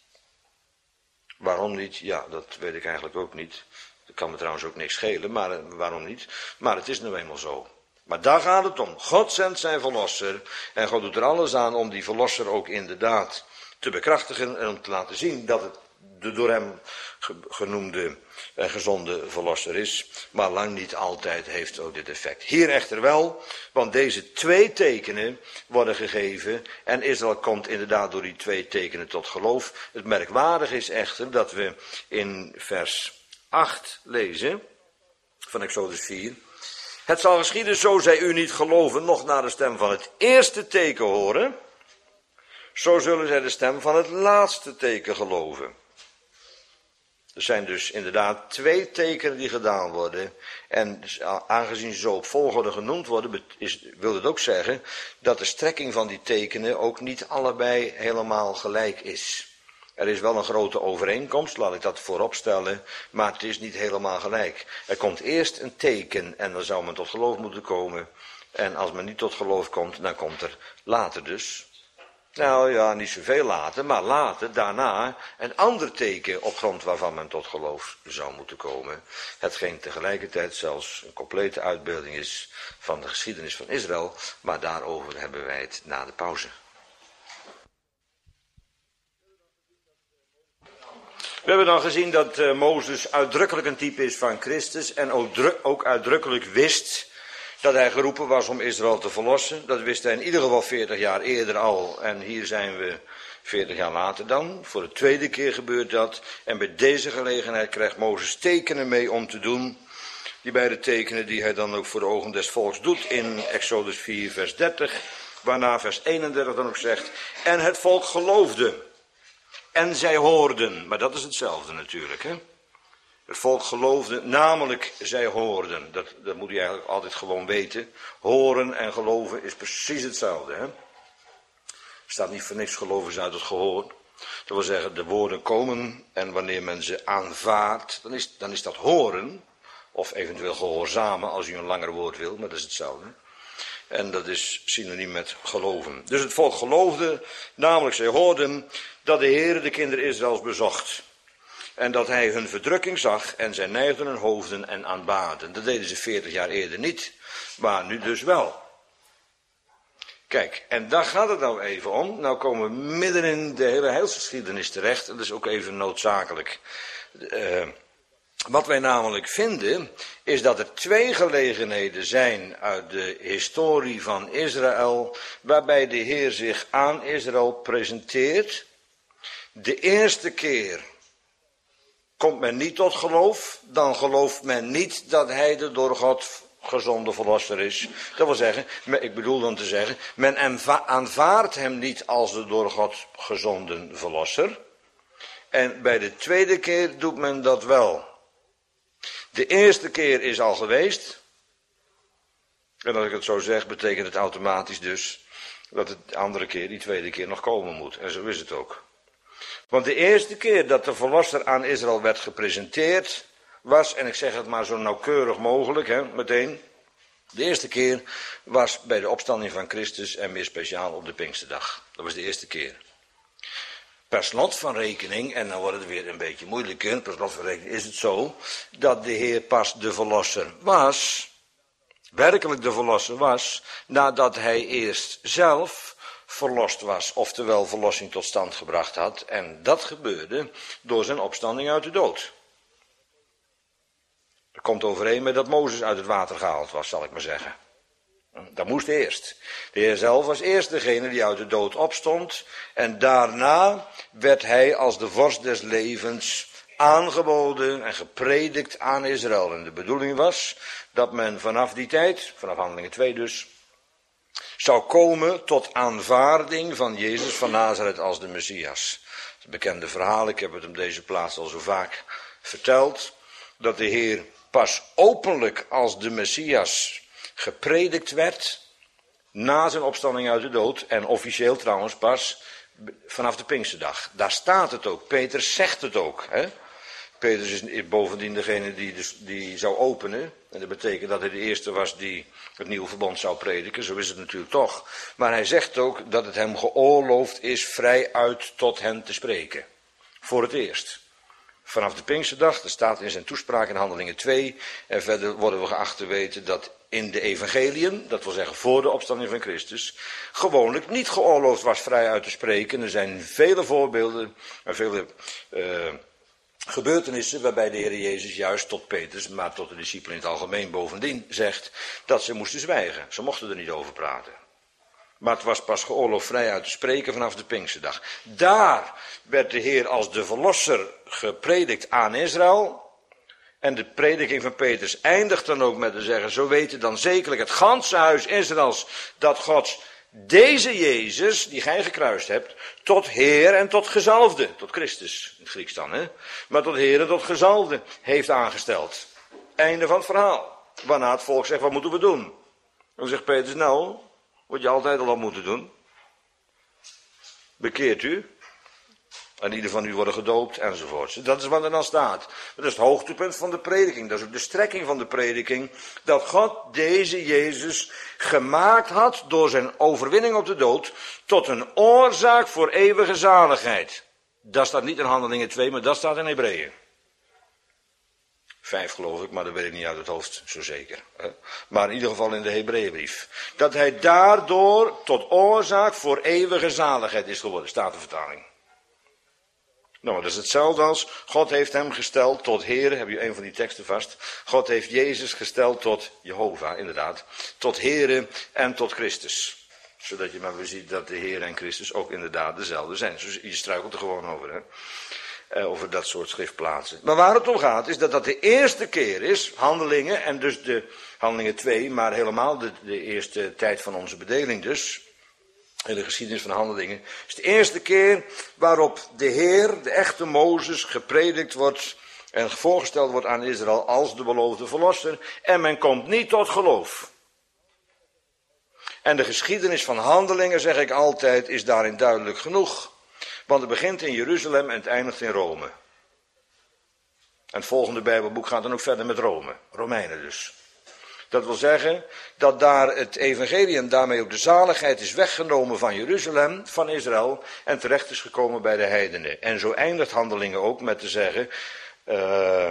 Waarom niet? Ja, dat weet ik eigenlijk ook niet. Dat kan me trouwens ook niks schelen, maar waarom niet? Maar het is nu eenmaal zo. Maar daar gaat het om. God zendt zijn verlosser en God doet er alles aan om die verlosser ook inderdaad te bekrachtigen en om te laten zien dat het de door hem genoemde en gezonde verlosser is. Maar lang niet altijd heeft ook dit effect. Hier echter wel, want deze twee tekenen worden gegeven en Israël komt inderdaad door die twee tekenen tot geloof. Het merkwaardige is echter dat we in vers acht lezen, van Exodus vier. Het zal geschieden, zo zij u niet geloven, nog naar de stem van het eerste teken horen, zo zullen zij de stem van het laatste teken geloven. Er zijn dus inderdaad twee tekenen die gedaan worden. En aangezien ze zo op volgorde genoemd worden, is, wil het ook zeggen dat de strekking van die tekenen ook niet allebei helemaal gelijk is. Er is wel een grote overeenkomst, laat ik dat voorop stellen, maar het is niet helemaal gelijk. Er komt eerst een teken en dan zou men tot geloof moeten komen. En als men niet tot geloof komt, dan komt er later dus, nou ja, niet zoveel later, maar later, daarna, een ander teken op grond waarvan men tot geloof zou moeten komen. Hetgeen tegelijkertijd zelfs een complete uitbeelding is van de geschiedenis van Israël, maar daarover hebben wij het na de pauze. We hebben dan gezien dat uh, Mozes uitdrukkelijk een type is van Christus en ook, dru- ook uitdrukkelijk wist dat hij geroepen was om Israël te verlossen. Dat wist hij in ieder geval veertig jaar eerder al en hier zijn we veertig jaar later dan. Voor de tweede keer gebeurt dat en bij deze gelegenheid krijgt Mozes tekenen mee om te doen. Die beide tekenen die hij dan ook voor de ogen des volks doet in Exodus vier vers dertig, waarna vers eenendertig dan ook zegt, en het volk geloofde. En zij hoorden, maar dat is hetzelfde natuurlijk. Hè? Het volk geloofde, namelijk zij hoorden. Dat, dat moet je eigenlijk altijd gewoon weten. Horen en geloven is precies hetzelfde. Hè? Er staat niet voor niks geloven is uit het gehoor. Dat wil zeggen, de woorden komen en wanneer men ze aanvaardt, dan is, dan is dat horen. Of eventueel gehoorzamen als u een langer woord wil, maar dat is hetzelfde. En dat is synoniem met geloven. Dus het volk geloofde, namelijk zij hoorden dat de Heere de kinderen Israëls bezocht. En dat hij hun verdrukking zag en zij neigden hun hoofden en aanbaden. Dat deden ze veertig jaar eerder niet, maar nu dus wel. Kijk, en daar gaat het nou even om. Nou komen we midden in de hele heilsgeschiedenis terecht. En dat is ook even noodzakelijk. Uh, Wat wij namelijk vinden, is dat er twee gelegenheden zijn uit de historie van Israël, waarbij de Heer zich aan Israël presenteert. De eerste keer komt men niet tot geloof, dan gelooft men niet dat hij de door God gezonde verlosser is. Dat wil zeggen, ik bedoel dan te zeggen, men aanvaardt hem niet als de door God gezonden verlosser. En bij de tweede keer doet men dat wel. De eerste keer is al geweest. En als ik het zo zeg, betekent het automatisch dus dat de andere keer, die tweede keer, nog komen moet. En zo is het ook. Want de eerste keer dat de verlosser aan Israël werd gepresenteerd was, en ik zeg het maar zo nauwkeurig mogelijk, hè, meteen, De eerste keer was bij de opstanding van Christus en meer speciaal op de Pinksterdag. Dat was de eerste keer. Per slot van rekening, en dan wordt het weer een beetje moeilijker, per slot van rekening is het zo, dat de Heer pas de verlosser was, werkelijk de verlosser was, nadat hij eerst zelf verlost was, oftewel verlossing tot stand gebracht had. En dat gebeurde door zijn opstanding uit de dood. Dat komt overeen met dat Mozes uit het water gehaald was, zal ik maar zeggen. Dat moest eerst. De Heer zelf was eerst degene die uit de dood opstond. En daarna werd hij als de vorst des levens aangeboden en gepredikt aan Israël. En de bedoeling was dat men vanaf die tijd, vanaf Handelingen twee dus, zou komen tot aanvaarding van Jezus van Nazareth als de Messias. Dat is een bekende verhaal, ik heb het op deze plaats al zo vaak verteld. Dat de Heer pas openlijk als de Messias gepredikt werd na zijn opstanding uit de dood. En officieel trouwens pas vanaf de Pinksterdag. Daar staat het ook. Petrus zegt het ook. Hè? Petrus is bovendien degene die, dus, die zou openen. En dat betekent dat hij de eerste was die het nieuwe verbond zou prediken. Zo is het natuurlijk toch. Maar hij zegt ook dat het hem geoorloofd is vrij uit tot hen te spreken. Voor het eerst. Vanaf de Pinksterdag, dat staat in zijn toespraak in Handelingen twee. En verder worden we geacht te weten dat in de evangeliën, dat wil zeggen voor de opstanding van Christus, gewoonlijk niet geoorloofd was vrij uit te spreken. Er zijn vele voorbeelden en vele uh, gebeurtenissen waarbij de Heer Jezus juist tot Petrus, maar tot de discipelen in het algemeen bovendien zegt dat ze moesten zwijgen. Ze mochten er niet over praten. Maar het was pas geoorloofd vrij uit te spreken vanaf de Pinksterdag. Daar werd de Heer als de verlosser gepredikt aan Israël. En de prediking van Petrus eindigt dan ook met te zeggen, zo weten dan zekerlijk het ganse huis Israëls, dat God deze Jezus, die gij gekruist hebt, tot Heer en tot gezalfde, tot Christus, in het Grieks dan, hè, maar tot Heer en tot gezalfde heeft aangesteld. Einde van het verhaal. Waarna het volk zegt, wat moeten we doen? Dan zegt Petrus, nou, wat je altijd al had moeten doen. Bekeert u. En ieder van u worden gedoopt enzovoort. Dat is wat er dan staat. Dat is het hoogtepunt van de prediking. Dat is ook de strekking van de prediking. Dat God deze Jezus gemaakt had door zijn overwinning op de dood tot een oorzaak voor eeuwige zaligheid. Dat staat niet in Handelingen twee, maar dat staat in Hebreeën. Vijf geloof ik, maar dat weet ik niet uit het hoofd, zo zeker. Maar in ieder geval in de Hebreeënbrief. Dat hij daardoor tot oorzaak voor eeuwige zaligheid is geworden, staat de vertaling. Nou, dat is hetzelfde als, God heeft hem gesteld tot Heer, heb je een van die teksten vast. God heeft Jezus gesteld tot Jehovah, inderdaad. Tot Heere en tot Christus. Zodat je maar weer ziet dat de Heer en Christus ook inderdaad dezelfde zijn. Dus je struikelt er gewoon over, hè. Uh, over dat soort schriftplaatsen. Maar waar het om gaat is dat dat de eerste keer is, handelingen, en dus de handelingen twee, maar helemaal de, de eerste tijd van onze bedeling dus, in de geschiedenis van de handelingen, is de eerste keer waarop de Heer, de echte Mozes, gepredikt wordt en voorgesteld wordt aan Israël als de beloofde verlosser, en men komt niet tot geloof. En de geschiedenis van handelingen, zeg ik altijd, is daarin duidelijk genoeg. Want het begint in Jeruzalem en het eindigt in Rome. En het volgende Bijbelboek gaat dan ook verder met Rome. Romeinen dus. Dat wil zeggen dat daar het evangelie en daarmee ook de zaligheid is weggenomen van Jeruzalem, van Israël, en terecht is gekomen bij de heidenen. En zo eindigt handelingen ook met te zeggen, uh,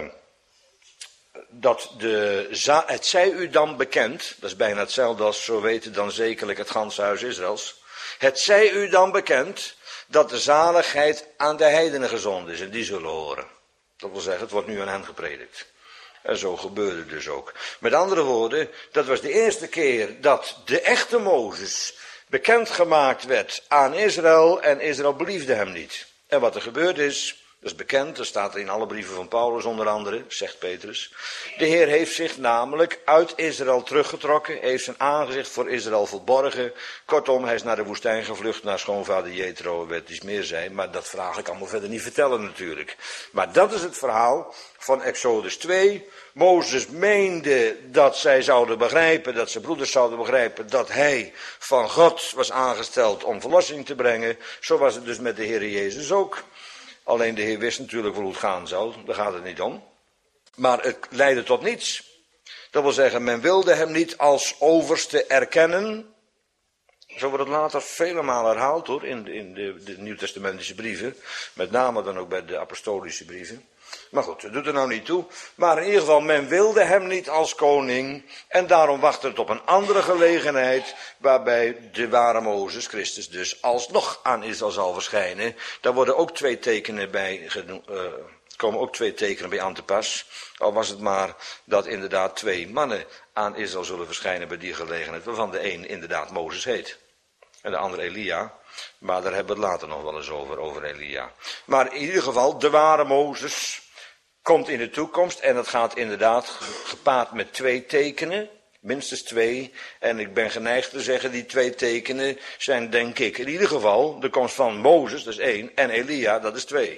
dat de, het zij u dan bekend, dat is bijna hetzelfde als zo weten dan zekerlijk het ganse huis Israëls. Het zij u dan bekend dat de zaligheid aan de heidenen gezonden is en die zullen horen. Dat wil zeggen, het wordt nu aan hen gepredikt. En zo gebeurde dus ook. Met andere woorden, dat was de eerste keer dat de echte Mozes bekendgemaakt werd aan Israël en Israël beliefde hem niet. En wat er gebeurd is, dat is bekend, dat staat in alle brieven van Paulus onder andere, zegt Petrus. De Heer heeft zich namelijk uit Israël teruggetrokken, heeft zijn aangezicht voor Israël verborgen. Kortom, hij is naar de woestijn gevlucht, naar schoonvader Jethro, werd iets meer zijn, maar dat vraag ik allemaal verder niet vertellen natuurlijk. Maar dat is het verhaal van Exodus twee. Mozes meende dat zij zouden begrijpen, dat zijn broeders zouden begrijpen, dat hij van God was aangesteld om verlossing te brengen. Zo was het dus met de Heer Jezus ook. Alleen de Heer wist natuurlijk wel hoe het gaan zou, daar gaat het niet om. Maar het leidde tot niets. Dat wil zeggen, men wilde hem niet als overste erkennen. Zo wordt het later vele malen herhaald hoor, in, in de, de Nieuwtestamentische brieven. Met name dan ook bij de apostolische brieven. Maar goed, dat doet er nou niet toe. Maar in ieder geval, men wilde hem niet als koning. En daarom wachtte het op een andere gelegenheid. Waarbij de ware Mozes, Christus dus, alsnog aan Israël zal verschijnen. Daar worden ook twee tekenen bij genoemd. Uh, komen ook twee tekenen bij aan te pas. Al was het maar dat inderdaad twee mannen aan Israël zullen verschijnen bij die gelegenheid. Waarvan de een inderdaad Mozes heet. En de andere Elia. Maar daar hebben we het later nog wel eens over, over Elia. Maar in ieder geval, de ware Mozes komt in de toekomst. En dat gaat inderdaad gepaard met twee tekenen. Minstens twee. En ik ben geneigd te zeggen, die twee tekenen zijn denk ik in ieder geval de komst van Mozes, dat is één. En Elia, dat is twee.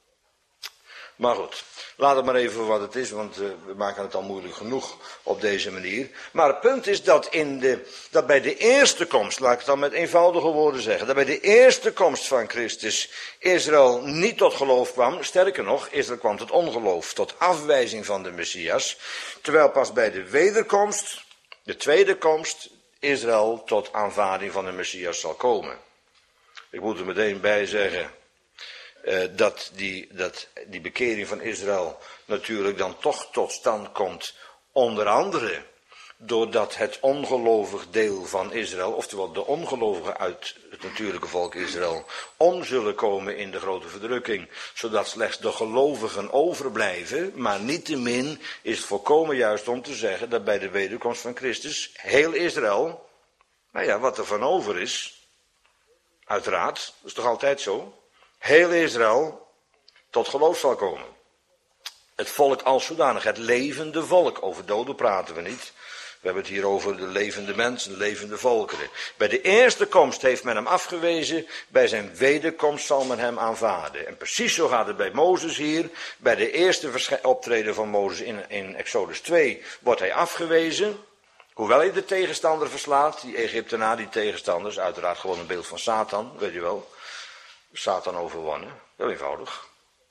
Maar goed, laat het maar even voor wat het is, want uh, we maken het al moeilijk genoeg op deze manier. Maar het punt is dat, in de, dat bij de eerste komst, laat ik het dan met eenvoudige woorden zeggen, dat bij de eerste komst van Christus Israël niet tot geloof kwam. Sterker nog, Israël kwam tot ongeloof, tot afwijzing van de Messias. Terwijl pas bij de wederkomst, de tweede komst, Israël tot aanvaarding van de Messias zal komen. Ik moet er meteen bij zeggen. Uh, dat, die, dat die bekering van Israël natuurlijk dan toch tot stand komt, onder andere doordat het ongelovig deel van Israël, oftewel de ongelovigen uit het natuurlijke volk Israël, om zullen komen in de grote verdrukking, zodat slechts de gelovigen overblijven. Maar niettemin is het volkomen juist om te zeggen dat bij de wederkomst van Christus heel Israël, nou ja, wat er van over is, uiteraard, dat is toch altijd zo, heel Israël tot geloof zal komen. Het volk als zodanig, het levende volk. Over doden praten we niet. We hebben het hier over de levende mensen, de levende volkeren. Bij de eerste komst heeft men hem afgewezen. Bij zijn wederkomst zal men hem aanvaarden. En precies zo gaat het bij Mozes hier. Bij de eerste optreden van Mozes in, in Exodus twee wordt hij afgewezen. Hoewel hij de tegenstander verslaat. Die Egyptenaar, die tegenstanders, uiteraard gewoon een beeld van Satan, weet je wel. Satan overwonnen, heel eenvoudig.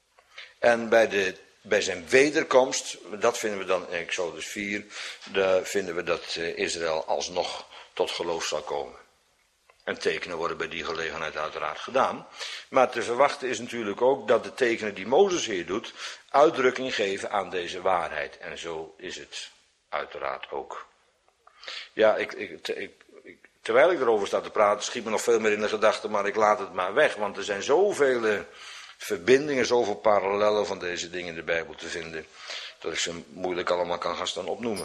En bij, de, bij zijn wederkomst, dat vinden we dan in Exodus vier, daar vinden we dat Israël alsnog tot geloof zal komen. En tekenen worden bij die gelegenheid uiteraard gedaan. Maar te verwachten is natuurlijk ook dat de tekenen die Mozes hier doet, uitdrukking geven aan deze waarheid. En zo is het uiteraard ook. Ja, ik... ik, ik Terwijl ik erover sta te praten, schiet me nog veel meer in de gedachten, maar ik laat het maar weg. Want er zijn zoveel verbindingen, zoveel parallellen van deze dingen in de Bijbel te vinden, dat ik ze moeilijk allemaal kan gaan staan opnoemen.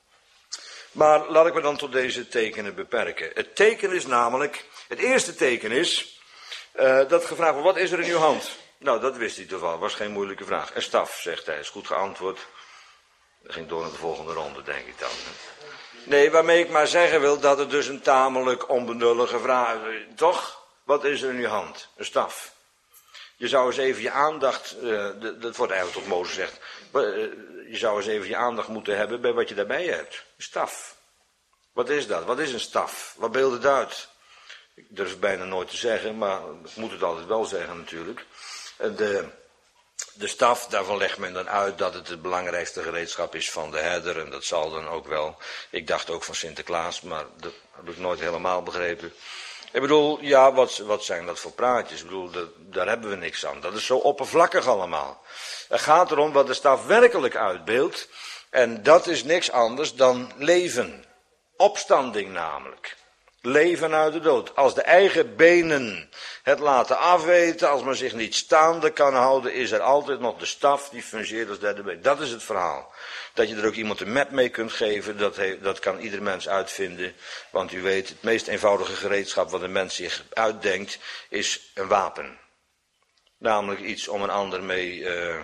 Maar laat ik me dan tot deze tekenen beperken. Het teken is namelijk, het eerste teken is, uh, dat gevraagd wordt, wat is er in uw hand? Nou, dat wist hij toevallig, was geen moeilijke vraag. Een staf, zegt hij, is goed geantwoord. Dat ging door naar de volgende ronde, denk ik dan. Nee, waarmee ik maar zeggen wil dat het dus een tamelijk onbenullige vraag is. Toch? Wat is er in uw hand? Een staf. Je zou eens even je aandacht, uh, dat wordt eigenlijk tot Mozes gezegd, uh, je zou eens even je aandacht moeten hebben bij wat je daarbij hebt. Een staf. Wat is dat? Wat is een staf? Wat beeldt het uit? Ik durf het bijna nooit te zeggen, maar ik moet het altijd wel zeggen natuurlijk. De... De staf, daarvan legt men dan uit dat het het belangrijkste gereedschap is van de herder. En dat zal dan ook wel. Ik dacht ook van Sinterklaas, maar dat heb ik nooit helemaal begrepen. Ik bedoel, ja, wat, wat zijn dat voor praatjes? Ik bedoel, dat, daar hebben we niks aan. Dat is zo oppervlakkig allemaal. Het gaat erom wat de staf werkelijk uitbeeldt. En dat is niks anders dan leven. Opstanding namelijk. Leven uit de dood. Als de eigen benen het laten afweten, als men zich niet staande kan houden, is er altijd nog de staf die fungeert als derde been. Dat is het verhaal. Dat je er ook iemand een map mee kunt geven, dat, he, dat kan ieder mens uitvinden. Want u weet, het meest eenvoudige gereedschap wat een mens zich uitdenkt, is een wapen. Namelijk iets om een ander mee, uh,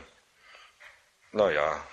nou ja,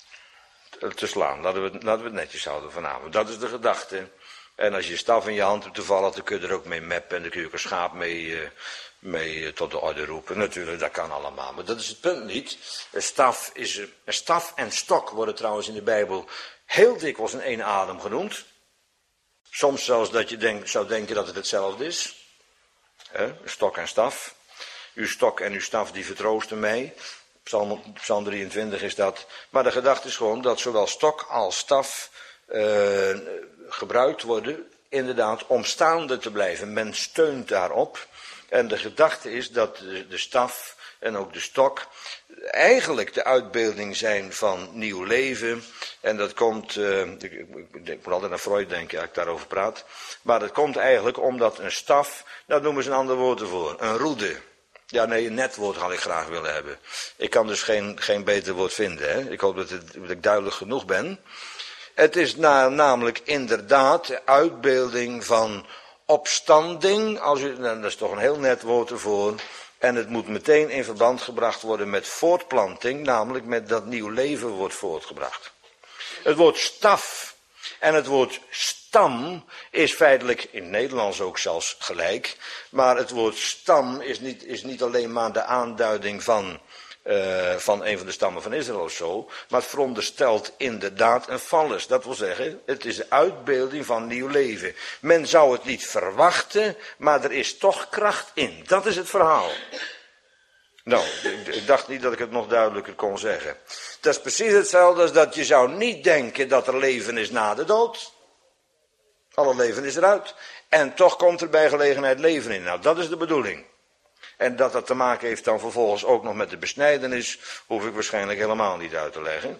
te slaan. Laten we, laten we het netjes houden vanavond. Dat is de gedachte. En als je je staf in je hand hebt toevallig, dan kun je er ook mee meppen en dan kun je ook een schaap mee, uh, mee uh, tot de orde roepen. Natuurlijk, dat kan allemaal, maar dat is het punt niet. Een staf, is, een staf en stok worden trouwens in de Bijbel heel dikwijls in één adem genoemd. Soms zelfs dat je denk, zou denken dat het hetzelfde is. He, stok en staf. Uw stok en uw staf die vertroosten mij. Psalm, Psalm drieëntwintig is dat. Maar de gedachte is gewoon dat zowel stok als staf uh, gebruikt worden, inderdaad, om staande te blijven. Men steunt daarop. En de gedachte is dat de, de staf en ook de stok eigenlijk de uitbeelding zijn van nieuw leven. En dat komt, uh, ik, ik moet altijd naar Freud denken als ik daarover praat. Maar dat komt eigenlijk omdat een staf, daar noemen ze een ander woord ervoor, een roede. Ja, nee, een net woord had ik graag willen hebben. Ik kan dus geen, geen beter woord vinden. Hè? Ik hoop dat, het, dat ik duidelijk genoeg ben. Het is na, namelijk inderdaad de uitbeelding van opstanding. Als u, nou, dat is toch een heel net woord ervoor. En het moet meteen in verband gebracht worden met voortplanting. Namelijk met dat nieuw leven wordt voortgebracht. Het woord staf en het woord stam is feitelijk in het Nederlands ook zelfs gelijk. Maar het woord stam is niet, is niet alleen maar de aanduiding van, uh, van een van de stammen van Israël of zo. Maar het veronderstelt inderdaad een fallus. Dat wil zeggen, het is de uitbeelding van nieuw leven. Men zou het niet verwachten, maar er is toch kracht in. Dat is het verhaal. Nou, ik dacht niet dat ik het nog duidelijker kon zeggen. Dat is precies hetzelfde als dat je zou niet denken dat er leven is na de dood. Alle leven is eruit. En toch komt er bij gelegenheid leven in. Nou, dat is de bedoeling. En dat dat te maken heeft dan vervolgens ook nog met de besnijdenis, hoef ik waarschijnlijk helemaal niet uit te leggen.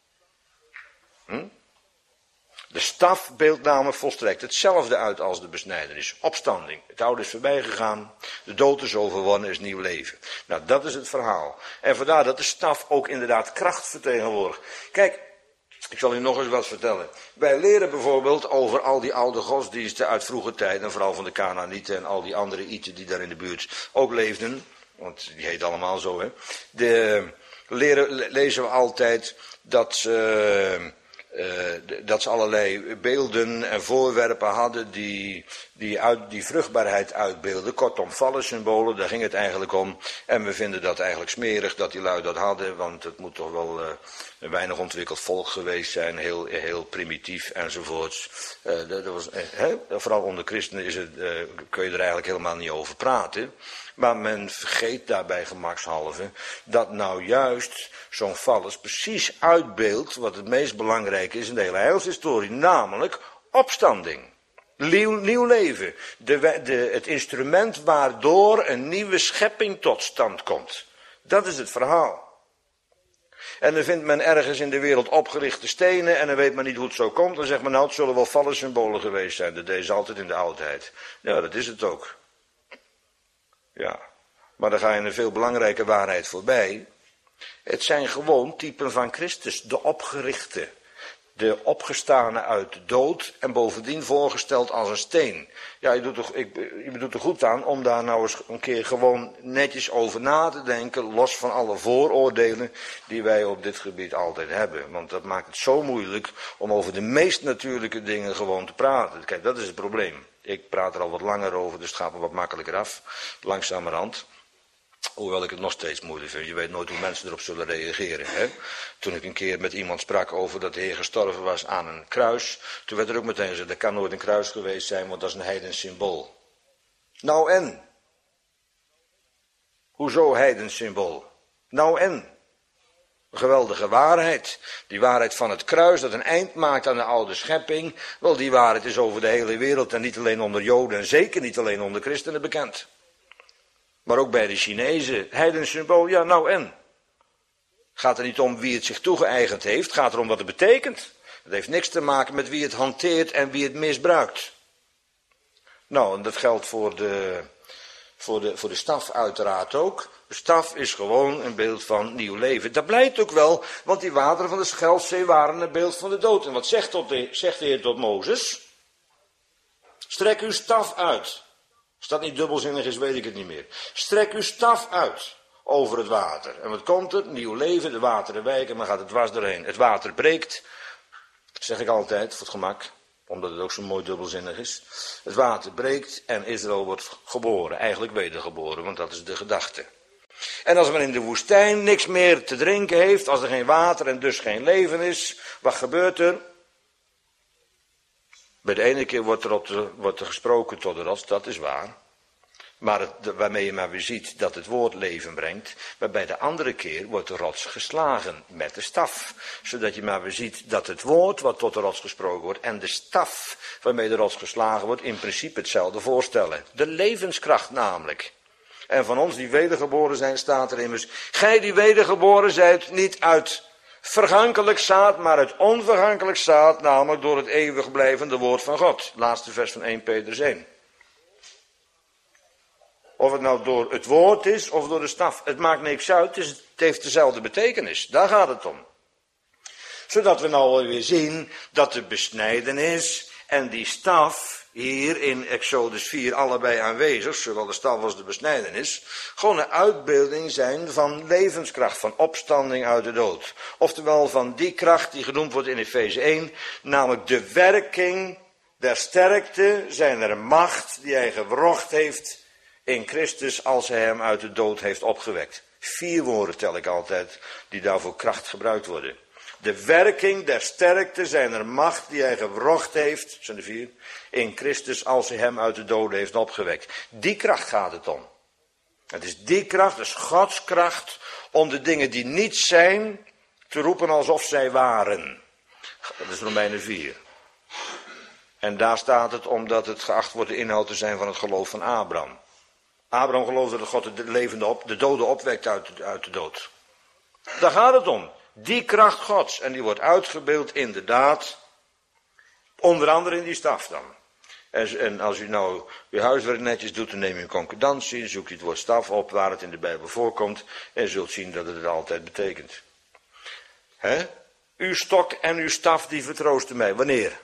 Hm? De staf beeldt namelijk volstrekt hetzelfde uit als de besnijdenis. Opstanding. Het oude is voorbij gegaan. De dood is overwonnen, is nieuw leven. Nou, dat is het verhaal. En vandaar dat de staf ook inderdaad kracht vertegenwoordigt. Kijk, ik zal u nog eens wat vertellen. Wij leren bijvoorbeeld over al die oude godsdiensten uit vroege tijd, en vooral van de Kanaanieten en al die andere Ieten die daar in de buurt ook leefden. Want die heet allemaal zo, hè. De, leren, lezen we altijd dat ze... Uh, dat ze allerlei beelden en voorwerpen hadden die, die, uit, die vruchtbaarheid uitbeelden. Kortom, vallensymbolen, daar ging het eigenlijk om. En we vinden dat eigenlijk smerig dat die lui dat hadden, want het moet toch wel uh, een weinig ontwikkeld volk geweest zijn, heel, heel primitief enzovoorts. Uh, dat, dat was, uh, hè? Vooral onder christenen is het, uh, kun je er eigenlijk helemaal niet over praten. Maar men vergeet daarbij gemakshalve dat nou juist zo'n vallus precies uitbeeldt wat het meest belangrijke is in de hele heilshistorie, namelijk opstanding. Nieuw, nieuw leven. De, de, het instrument waardoor een nieuwe schepping tot stand komt. Dat is het verhaal. En dan vindt men ergens in de wereld opgerichte stenen en dan weet men niet hoe het zo komt. Dan zegt men nou, het zullen wel vallensymbolen geweest zijn. Dat deed ze altijd in de oudheid. Ja, dat is het ook. Ja, maar dan ga je een veel belangrijke waarheid voorbij. Het zijn gewoon typen van Christus, de opgerichte, de opgestane uit de dood en bovendien voorgesteld als een steen. Ja, je doet, er, ik, je doet er goed aan om daar nou eens een keer gewoon netjes over na te denken, los van alle vooroordelen die wij op dit gebied altijd hebben. Want dat maakt het zo moeilijk om over de meest natuurlijke dingen gewoon te praten. Kijk, dat is het probleem. Ik praat er al wat langer over, dus het gaat me wat makkelijker af, langzamerhand. Hoewel ik het nog steeds moeilijk vind. Je weet nooit hoe mensen erop zullen reageren. Hè? Toen ik een keer met iemand sprak over dat de Heer gestorven was aan een kruis. Toen werd er ook meteen gezegd, dat kan nooit een kruis geweest zijn, want dat is een heidens symbool. Nou en? Hoezo heidens symbool? Nou en? Een geweldige waarheid. Die waarheid van het kruis dat een eind maakt aan de oude schepping. Wel, die waarheid is over de hele wereld en niet alleen onder Joden en zeker niet alleen onder christenen bekend. Maar ook bij de Chinezen. Heidens symbool, ja nou en? Gaat er niet om wie het zich toegeëigend heeft, gaat er om wat het betekent. Het heeft niks te maken met wie het hanteert en wie het misbruikt. Nou, en dat geldt voor de, voor de, voor de staf uiteraard ook. De staf is gewoon een beeld van nieuw leven. Dat blijkt ook wel, want die wateren van de Schelfzee waren een beeld van de dood. En wat zegt, tot de, zegt de Heer tot Mozes? Strek uw staf uit. Als dat niet dubbelzinnig is, weet ik het niet meer. Strek uw staf uit over het water. En wat komt er? Nieuw leven, de wateren wijken, maar gaat het dwars doorheen. Het water breekt, zeg ik altijd, voor het gemak, omdat het ook zo mooi dubbelzinnig is. Het water breekt en Israël wordt geboren, eigenlijk wedergeboren, want dat is de gedachte. En als men in de woestijn niks meer te drinken heeft, als er geen water en dus geen leven is, wat gebeurt er? Bij de ene keer wordt er, op de, wordt er gesproken tot de rots, dat is waar. Maar het, waarmee je maar weer ziet dat het woord leven brengt. Maar bij de andere keer wordt de rots geslagen met de staf. Zodat je maar weer ziet dat het woord wat tot de rots gesproken wordt en de staf waarmee de rots geslagen wordt in principe hetzelfde voorstellen. De levenskracht namelijk. En van ons die wedergeboren zijn staat er immers. Gij die wedergeboren zijt niet uit vergankelijk zaad, maar uit onvergankelijk zaad. Namelijk door het eeuwig blijvende woord van God. Laatste vers van eerste Petrus één. Of het nou door het woord is of door de staf. Het maakt niks uit, het heeft dezelfde betekenis. Daar gaat het om. Zodat we nou weer zien dat de besnijdenis en die staf hier in Exodus vier allebei aanwezig, zowel de staf als de besnijdenis, gewoon een uitbeelding zijn van levenskracht, van opstanding uit de dood. Oftewel van die kracht die genoemd wordt in Efeze één, namelijk de werking der sterkte, zijn er macht die hij gewrocht heeft in Christus als hij hem uit de dood heeft opgewekt. Vier woorden tel ik altijd die daarvoor kracht gebruikt worden. De werking der sterkte zijn er macht die hij gewrocht heeft, zijn er vier, in Christus als hij hem uit de doden heeft opgewekt. Die kracht gaat het om. Het is die kracht, het is Gods kracht om de dingen die niet zijn te roepen alsof zij waren. Dat is Romeinen vier. En daar staat het omdat het geacht wordt de inhoud te zijn van het geloof van Abraham. Abraham geloofde dat God de levende op, de doden opwekt uit, uit de dood. Daar gaat het om. Die kracht Gods. En die wordt uitgebeeld inderdaad. Onder andere in die staf dan. En, en als u nou uw huiswerk netjes doet, dan neem je een concordantie. Zoekt u het woord staf op waar het in de Bijbel voorkomt. En zult zien dat het het altijd betekent. He? Uw stok en uw staf die vertroosten mij. Wanneer?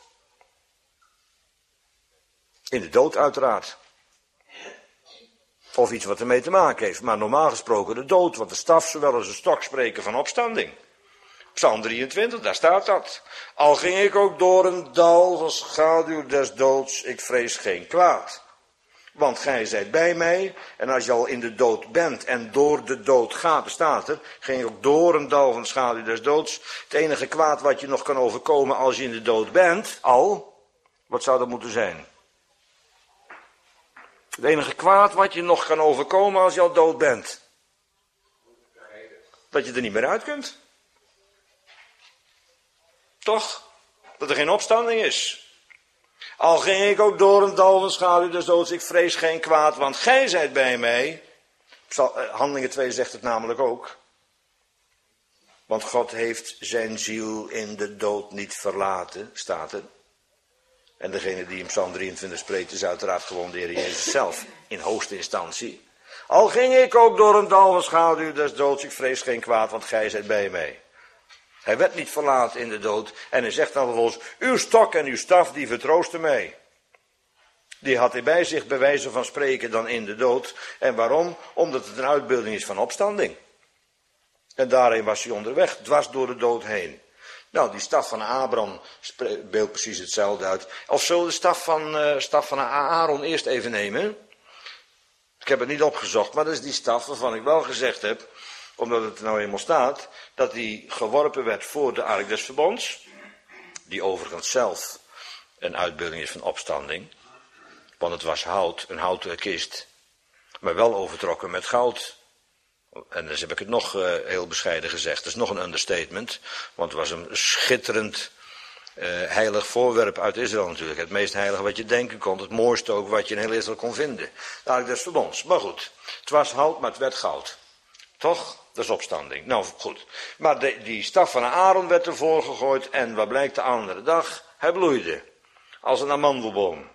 In de dood uiteraard. Of iets wat ermee te maken heeft. Maar normaal gesproken de dood. Want de staf zowel als de stok spreken van opstanding. Psalm drieëntwintig, daar staat dat. Al ging ik ook door een dal van schaduw des doods. Ik vrees geen kwaad. Want gij zijt bij mij. En als je al in de dood bent en door de dood gaat, er staat er. Ging ik ook door een dal van schaduw des doods. Het enige kwaad wat je nog kan overkomen als je in de dood bent. Al. Wat zou dat moeten zijn? Het enige kwaad wat je nog kan overkomen als je al dood bent. Dat je er niet meer uit kunt. Toch? Dat er geen opstanding is. Al ging ik ook door een dal van schaduw des doods, ik vrees geen kwaad, want gij zijt bij mij. Handelingen twee zegt het namelijk ook. Want God heeft zijn ziel in de dood niet verlaten, staat er. En degene die in Psalm drieëntwintig spreekt is uiteraard gewoon de Heer Jezus zelf, in hoogste instantie. Al ging ik ook door een dal van schaduw des doods, ik vrees geen kwaad, want gij zijt bij mij. Hij werd niet verlaten in de dood. En hij zegt dan vervolgens, uw stok en uw staf, die vertroosten mij. Die had hij bij zich bij wijze van spreken dan in de dood. En waarom? Omdat het een uitbeelding is van opstanding. En daarin was hij onderweg, dwars door de dood heen. Nou, die staf van Abraham beeldt precies hetzelfde uit. Of zullen we de staf van, uh, staf van Aaron eerst even nemen? Ik heb het niet opgezocht, maar dat is die staf waarvan ik wel gezegd heb, omdat het er nou eenmaal staat, dat die geworpen werd voor de ark des verbonds. Die overigens zelf een uitbeelding is van opstanding. Want het was hout, een houten kist. Maar wel overtrokken met goud. En dus heb ik het nog uh, heel bescheiden gezegd. Dat is nog een understatement. Want het was een schitterend uh, heilig voorwerp uit Israël natuurlijk. Het meest heilige wat je denken kon. Het mooiste ook wat je in heel Israël kon vinden. De ark des verbonds. Maar goed, het was hout, maar het werd goud. Toch? Dat is opstanding. Nou goed. Maar de, die staf van Aaron werd ervoor gegooid. En wat blijkt de andere dag? Hij bloeide. Als een amandelboom.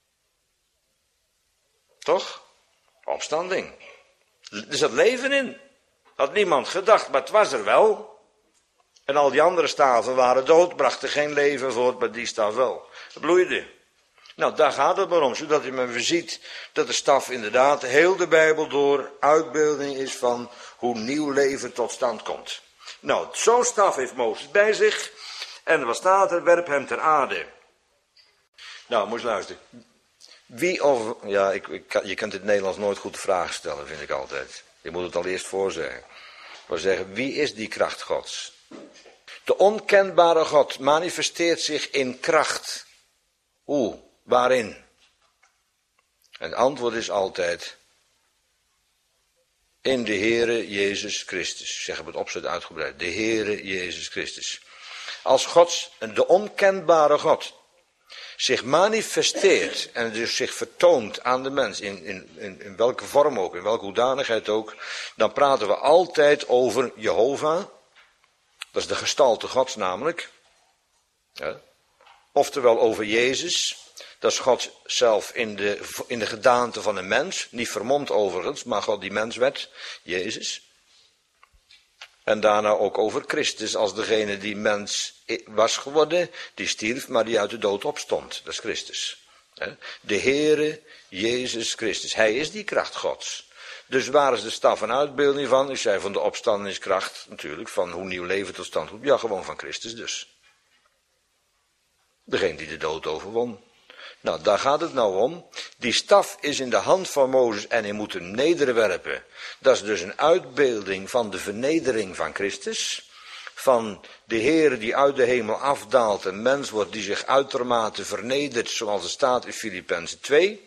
Toch? Opstanding. Er zat leven in. Had niemand gedacht, maar het was er wel. En al die andere staven waren dood, brachten geen leven voort, maar die staf wel. Het bloeide. Nou, daar gaat het maar om, zodat u maar ziet dat de staf inderdaad heel de Bijbel door uitbeelding is van hoe nieuw leven tot stand komt. Nou, zo'n staf heeft Mozes bij zich. En wat staat er? Werp hem ter aarde. Nou, moet je luisteren. Wie of... Ja, ik, ik, je kunt in het Nederlands nooit goed de vraag stellen, vind ik altijd. Je moet het al eerst voorzeggen. We zeggen, wie is die kracht Gods? De onkenbare God manifesteert zich in kracht. Hoe? Waarin? En het antwoord is altijd in de Heere Jezus Christus. Ik zeg op het opzet uitgebreid. De Heere Jezus Christus. Als God, de onkenbare God, zich manifesteert en dus zich vertoont aan de mens, in, in, in, in welke vorm ook, in welke hoedanigheid ook, dan praten we altijd over Jehovah. Dat is de gestalte Gods namelijk. Ja. Oftewel over Jezus. Dat is God zelf in de, in de gedaante van een mens. Niet vermomd overigens, maar God die mens werd, Jezus. En daarna ook over Christus als degene die mens was geworden, die stierf, maar die uit de dood opstond. Dat is Christus. De Heere Jezus Christus. Hij is die kracht Gods. Dus waar is de staf een uitbeelding van? Ik zei van de opstandingskracht natuurlijk, van hoe nieuw leven tot stand komt. Ja, gewoon van Christus dus. Degene die de dood overwon. Nou, daar gaat het nou om. Die staf is in de hand van Mozes en hij moet hem nederwerpen. Dat is dus een uitbeelding van de vernedering van Christus. Van de Heer die uit de hemel afdaalt, een mens wordt die zich uitermate vernedert, zoals het staat in Filippenzen twee.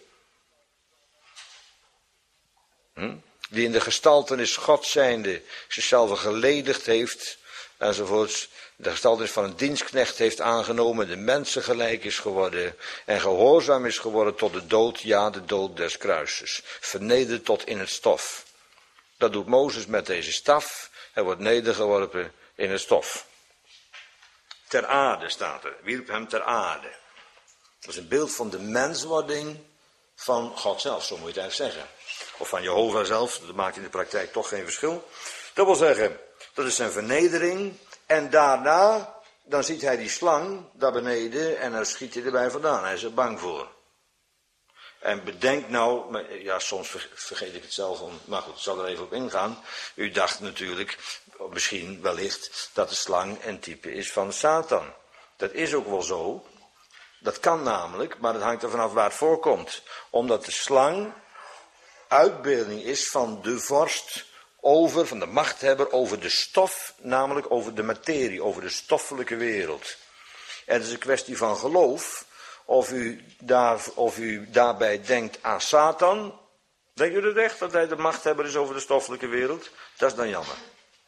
Hm? Die in de gestaltenis God zijnde zichzelf geledigd heeft, enzovoorts. De gestaltenis van een dienstknecht heeft aangenomen, de mensen gelijk is geworden en gehoorzaam is geworden tot de dood, ja, de dood des kruises. Vernederd tot in het stof. Dat doet Mozes met deze staf. Hij wordt nedergeworpen in het stof. Ter aarde staat er, wierp hem ter aarde. Dat is een beeld van de menswording van God zelf, zo moet je het eigenlijk zeggen. Of van Jehovah zelf, dat maakt in de praktijk toch geen verschil. Dat wil zeggen, dat is zijn vernedering. En daarna, dan ziet hij die slang daar beneden en dan schiet hij erbij vandaan. Hij is er bang voor. En bedenk nou, ja soms vergeet ik het zelf, om, maar goed, ik zal er even op ingaan. U dacht natuurlijk, misschien wellicht, dat de slang een type is van Satan. Dat is ook wel zo. Dat kan namelijk, maar dat hangt er vanaf waar het voorkomt. Omdat de slang uitbeelding is van de vorst over, van de machthebber over de stof, namelijk over de materie, over de stoffelijke wereld. En het is een kwestie van geloof, of u, daar, of u daarbij denkt aan Satan. Denkt u dat echt, dat hij de machthebber is over de stoffelijke wereld? Dat is dan jammer.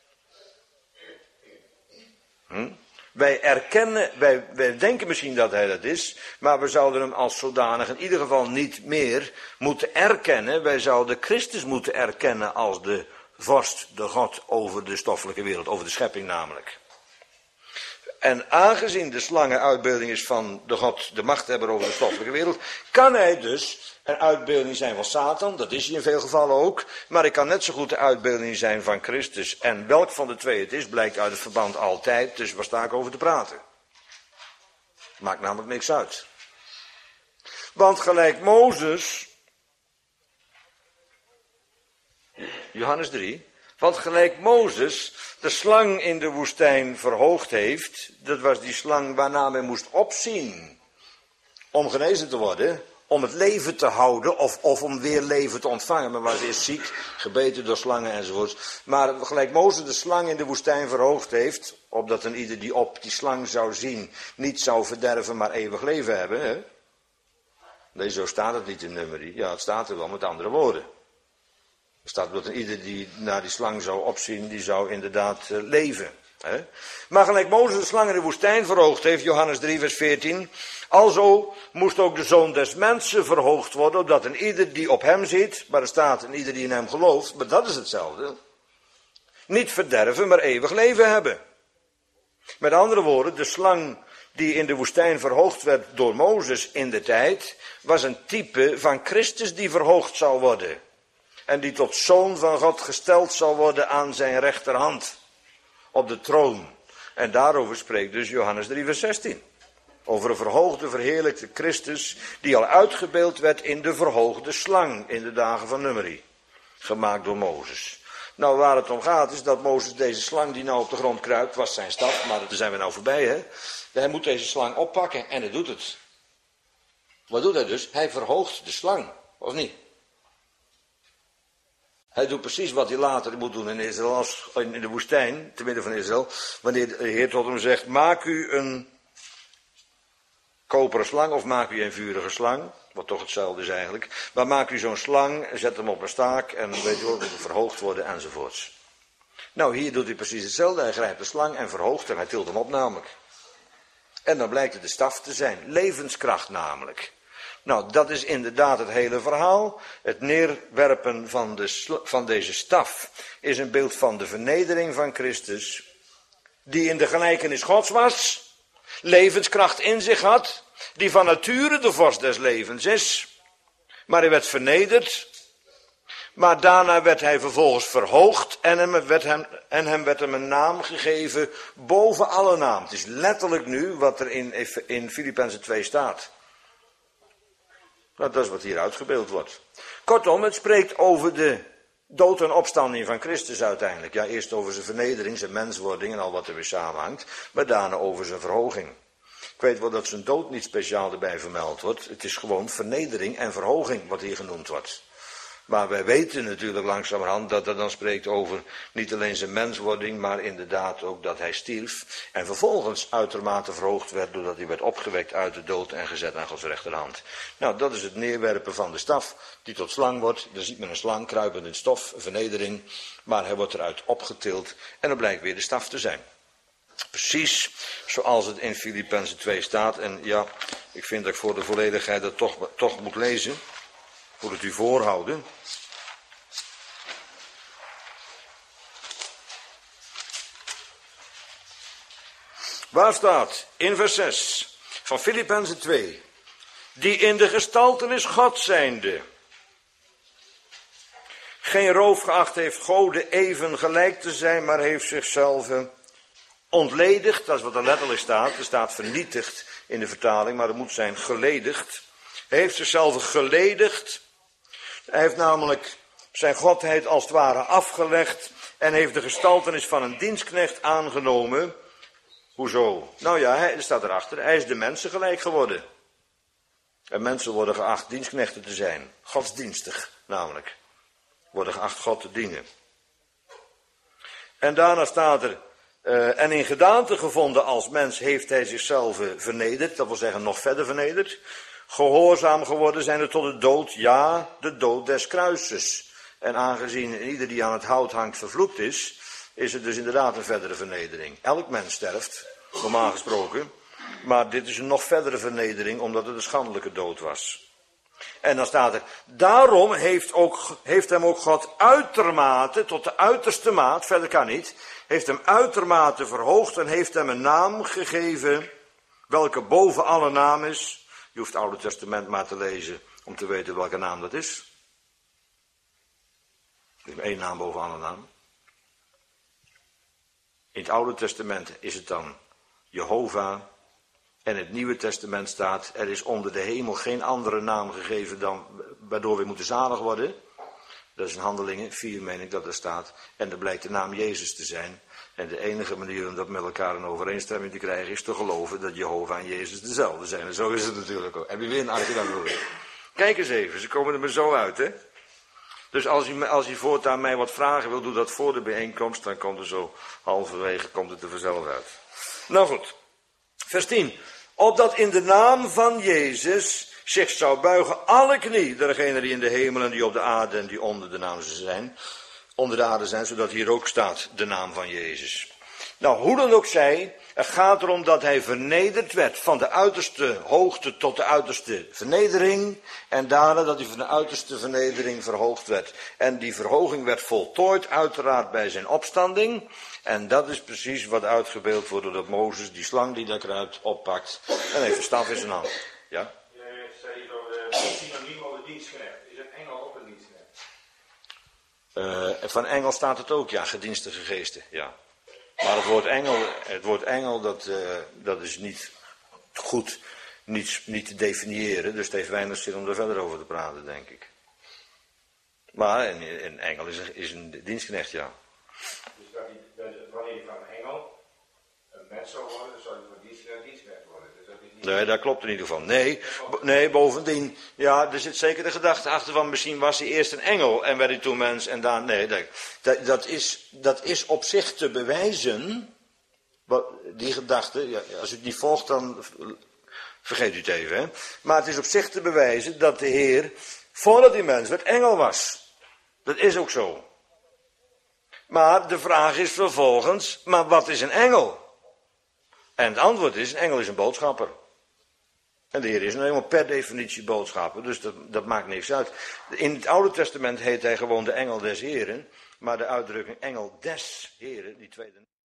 Hm? Wij erkennen, wij, wij denken misschien dat hij dat is, maar we zouden hem als zodanig in ieder geval niet meer moeten erkennen. Wij zouden Christus moeten erkennen als de vorst, de God over de stoffelijke wereld, over de schepping namelijk. En aangezien de slang een uitbeelding is van de God, de machthebber over de stoffelijke wereld, kan hij dus een uitbeelding zijn van Satan, dat is hij in veel gevallen ook, maar hij kan net zo goed de uitbeelding zijn van Christus. En welk van de twee het is, blijkt uit het verband altijd, dus waar sta ik over te praten? Maakt namelijk niks uit. Want gelijk Mozes, Johannes drie, want gelijk Mozes de slang in de woestijn verhoogd heeft, dat was die slang waarna men moest opzien om genezen te worden, om het leven te houden of, of om weer leven te ontvangen. Men was eerst ziek, gebeten door slangen enzovoorts. Maar gelijk Mozes de slang in de woestijn verhoogd heeft, opdat een ieder die op die slang zou zien niet zou verderven, maar eeuwig leven hebben. Hè? Nee, zo staat het niet in nummer. Ja, het staat er wel met andere woorden. Er staat dat een ieder die naar die slang zou opzien, die zou inderdaad uh, leven. Hè? Maar gelijk Mozes de slang in de woestijn verhoogd heeft, Johannes drie vers veertien, alzo moest ook de zoon des mensen verhoogd worden, opdat een ieder die op hem ziet, maar er staat een ieder die in hem gelooft, maar dat is hetzelfde, niet verderven, maar eeuwig leven hebben. Met andere woorden, de slang die in de woestijn verhoogd werd door Mozes in de tijd, was een type van Christus die verhoogd zou worden. En die tot zoon van God gesteld zal worden aan zijn rechterhand. Op de troon. En daarover spreekt dus Johannes drie vers zestien. Over een verhoogde, verheerlijkte Christus, die al uitgebeeld werd in de verhoogde slang in de dagen van Numeri. Gemaakt door Mozes. Nou, waar het om gaat is dat Mozes deze slang die nou op de grond kruipt, was zijn staf, maar daar zijn we nou voorbij, hè. Hij moet deze slang oppakken en hij doet het. Wat doet hij dus? Hij verhoogt de slang, of niet? Hij doet precies wat hij later moet doen in Israël, als in de woestijn, te midden van Israël, wanneer de Heer tot hem zegt, maak u een koperen slang of maak u een vurige slang? Wat toch hetzelfde is eigenlijk. Maar maak u zo'n slang, zet hem op een staak en weet je wel, moet het verhoogd worden enzovoorts. Nou, hier doet hij precies hetzelfde. Hij grijpt de slang en verhoogt hem. Hij tilt hem op namelijk. En dan blijkt het de staf te zijn. Levenskracht namelijk. Nou, dat is inderdaad het hele verhaal. Het neerwerpen van, de, van deze staf is een beeld van de vernedering van Christus. Die in de gelijkenis Gods was. Levenskracht in zich had. Die van nature de vorst des levens is. Maar hij werd vernederd. Maar daarna werd hij vervolgens verhoogd en hem, werd hem, en hem werd hem een naam gegeven boven alle naam. Het is letterlijk nu wat er in, in Filippenzen twee staat. Nou, dat is wat hier uitgebeeld wordt. Kortom, het spreekt over de dood en opstanding van Christus uiteindelijk. Ja, eerst over zijn vernedering, zijn menswording en al wat er weer samenhangt. Maar daarna over zijn verhoging. Ik weet wel dat zijn dood niet speciaal erbij vermeld wordt. Het is gewoon vernedering en verhoging wat hier genoemd wordt. Maar wij weten natuurlijk langzamerhand dat dat dan spreekt over niet alleen zijn menswording, maar inderdaad ook dat hij stierf. En vervolgens uitermate verhoogd werd doordat hij werd opgewekt uit de dood en gezet aan Gods rechterhand. Nou, dat is het neerwerpen van de staf die tot slang wordt. Dan ziet men een slang kruipend in stof, vernedering. Maar hij wordt eruit opgetild en dan blijkt weer de staf te zijn. Precies zoals het in Filippenzen twee staat. En ja, ik vind dat ik voor de volledigheid dat toch, toch moet lezen. Moet het u voorhouden. Waar staat in vers zes van Filippenzen twee. Die in de gestaltenis God zijnde. Geen roof geacht heeft Gode even gelijk te zijn, maar heeft zichzelf ontledigd. Dat is wat er letterlijk staat. Er staat vernietigd in de vertaling, maar het moet zijn geledigd. Hij heeft zichzelf geledigd. Hij heeft namelijk zijn godheid als het ware afgelegd en heeft de gestaltenis van een dienstknecht aangenomen. Hoezo? Nou ja, hij, er staat erachter, hij is de mensen gelijk geworden. En mensen worden geacht dienstknechten te zijn. Godsdienstig namelijk. Worden geacht God te dienen. En daarna staat er, uh, en in gedaante gevonden als mens heeft hij zichzelf vernederd. Dat wil zeggen nog verder vernederd. Gehoorzaam geworden zijn er tot de dood, ja, de dood des kruises. En aangezien ieder die aan het hout hangt vervloekt is, is het dus inderdaad een verdere vernedering. Elk mens sterft, normaal gesproken, maar dit is een nog verdere vernedering, omdat het een schandelijke dood was. En dan staat er, daarom heeft, ook, heeft hem ook God uitermate, tot de uiterste maat, verder kan niet, heeft hem uitermate verhoogd en heeft hem een naam gegeven, welke boven alle naam is. Je hoeft het Oude Testament maar te lezen om te weten welke naam dat is. Er is maar één naam boven alle naam. In het Oude Testament is het dan Jehovah. En in het Nieuwe Testament staat, er is onder de hemel geen andere naam gegeven dan waardoor we moeten zalig worden. Dat is in Handelingen vier, meen ik dat er staat. En er blijkt de naam Jezus te zijn. En de enige manier om dat met elkaar in overeenstemming te krijgen is te geloven dat Jehovah en Jezus dezelfde zijn. En zo is het natuurlijk ook. Heb je weer een argument? Kijk eens even, ze komen er maar zo uit, hè. Dus als u, als u voortaan mij wat vragen wil, doe dat voor de bijeenkomst. Dan komt er zo halverwege, komt het er vanzelf uit. Nou goed, vers tien. Opdat in de naam van Jezus zich zou buigen alle knie, degenen die in de hemel en die op de aarde en die onder de naam zijn, onder de aarde zijn, zodat hier ook staat de naam van Jezus. Nou, hoe dan ook zij, het gaat erom dat hij vernederd werd, van de uiterste hoogte tot de uiterste vernedering, en daarna dat hij van de uiterste vernedering verhoogd werd. En die verhoging werd voltooid uiteraard bij zijn opstanding, en dat is precies wat uitgebeeld wordt doordat Mozes die slang die daar eruit oppakt, en heeft een staf in zijn hand. Ja? Je zei zo, de synoniem over dienstknecht. Is een engel ook een dienstknecht? Uh, van engel staat het ook, ja, gedienstige geesten, ja. Maar het woord engel, het woord engel dat, uh, dat is niet goed, niet, niet te definiëren. Dus het heeft weinig zin om er verder over te praten, denk ik. Maar een, een engel is een, is een dienstknecht, ja. Dus dat die, wanneer je van een engel een mens zou worden, dan zou je van dienstknecht dienstknecht worden. Dus dat is niet... Nee, dat klopt in ieder geval. Nee, nee, bovendien, ja, er zit zeker de gedachte achter van misschien was hij eerst een engel en werd hij toen mens en dan, nee, dat, dat, is, dat is op zich te bewijzen, die gedachte, ja, als u het niet volgt dan Vergeet u het even, hè. Maar het is op zich te bewijzen dat de Heer, voordat hij mens werd, engel was. Dat is ook zo. Maar de vraag is vervolgens, maar wat is een engel? En het antwoord is, een engel is een boodschapper. En de Heer is nou helemaal per definitie boodschapper, dus dat, dat maakt niks uit. In het Oude Testament heet hij gewoon de engel des Heren, maar de uitdrukking engel des Heren, die tweede...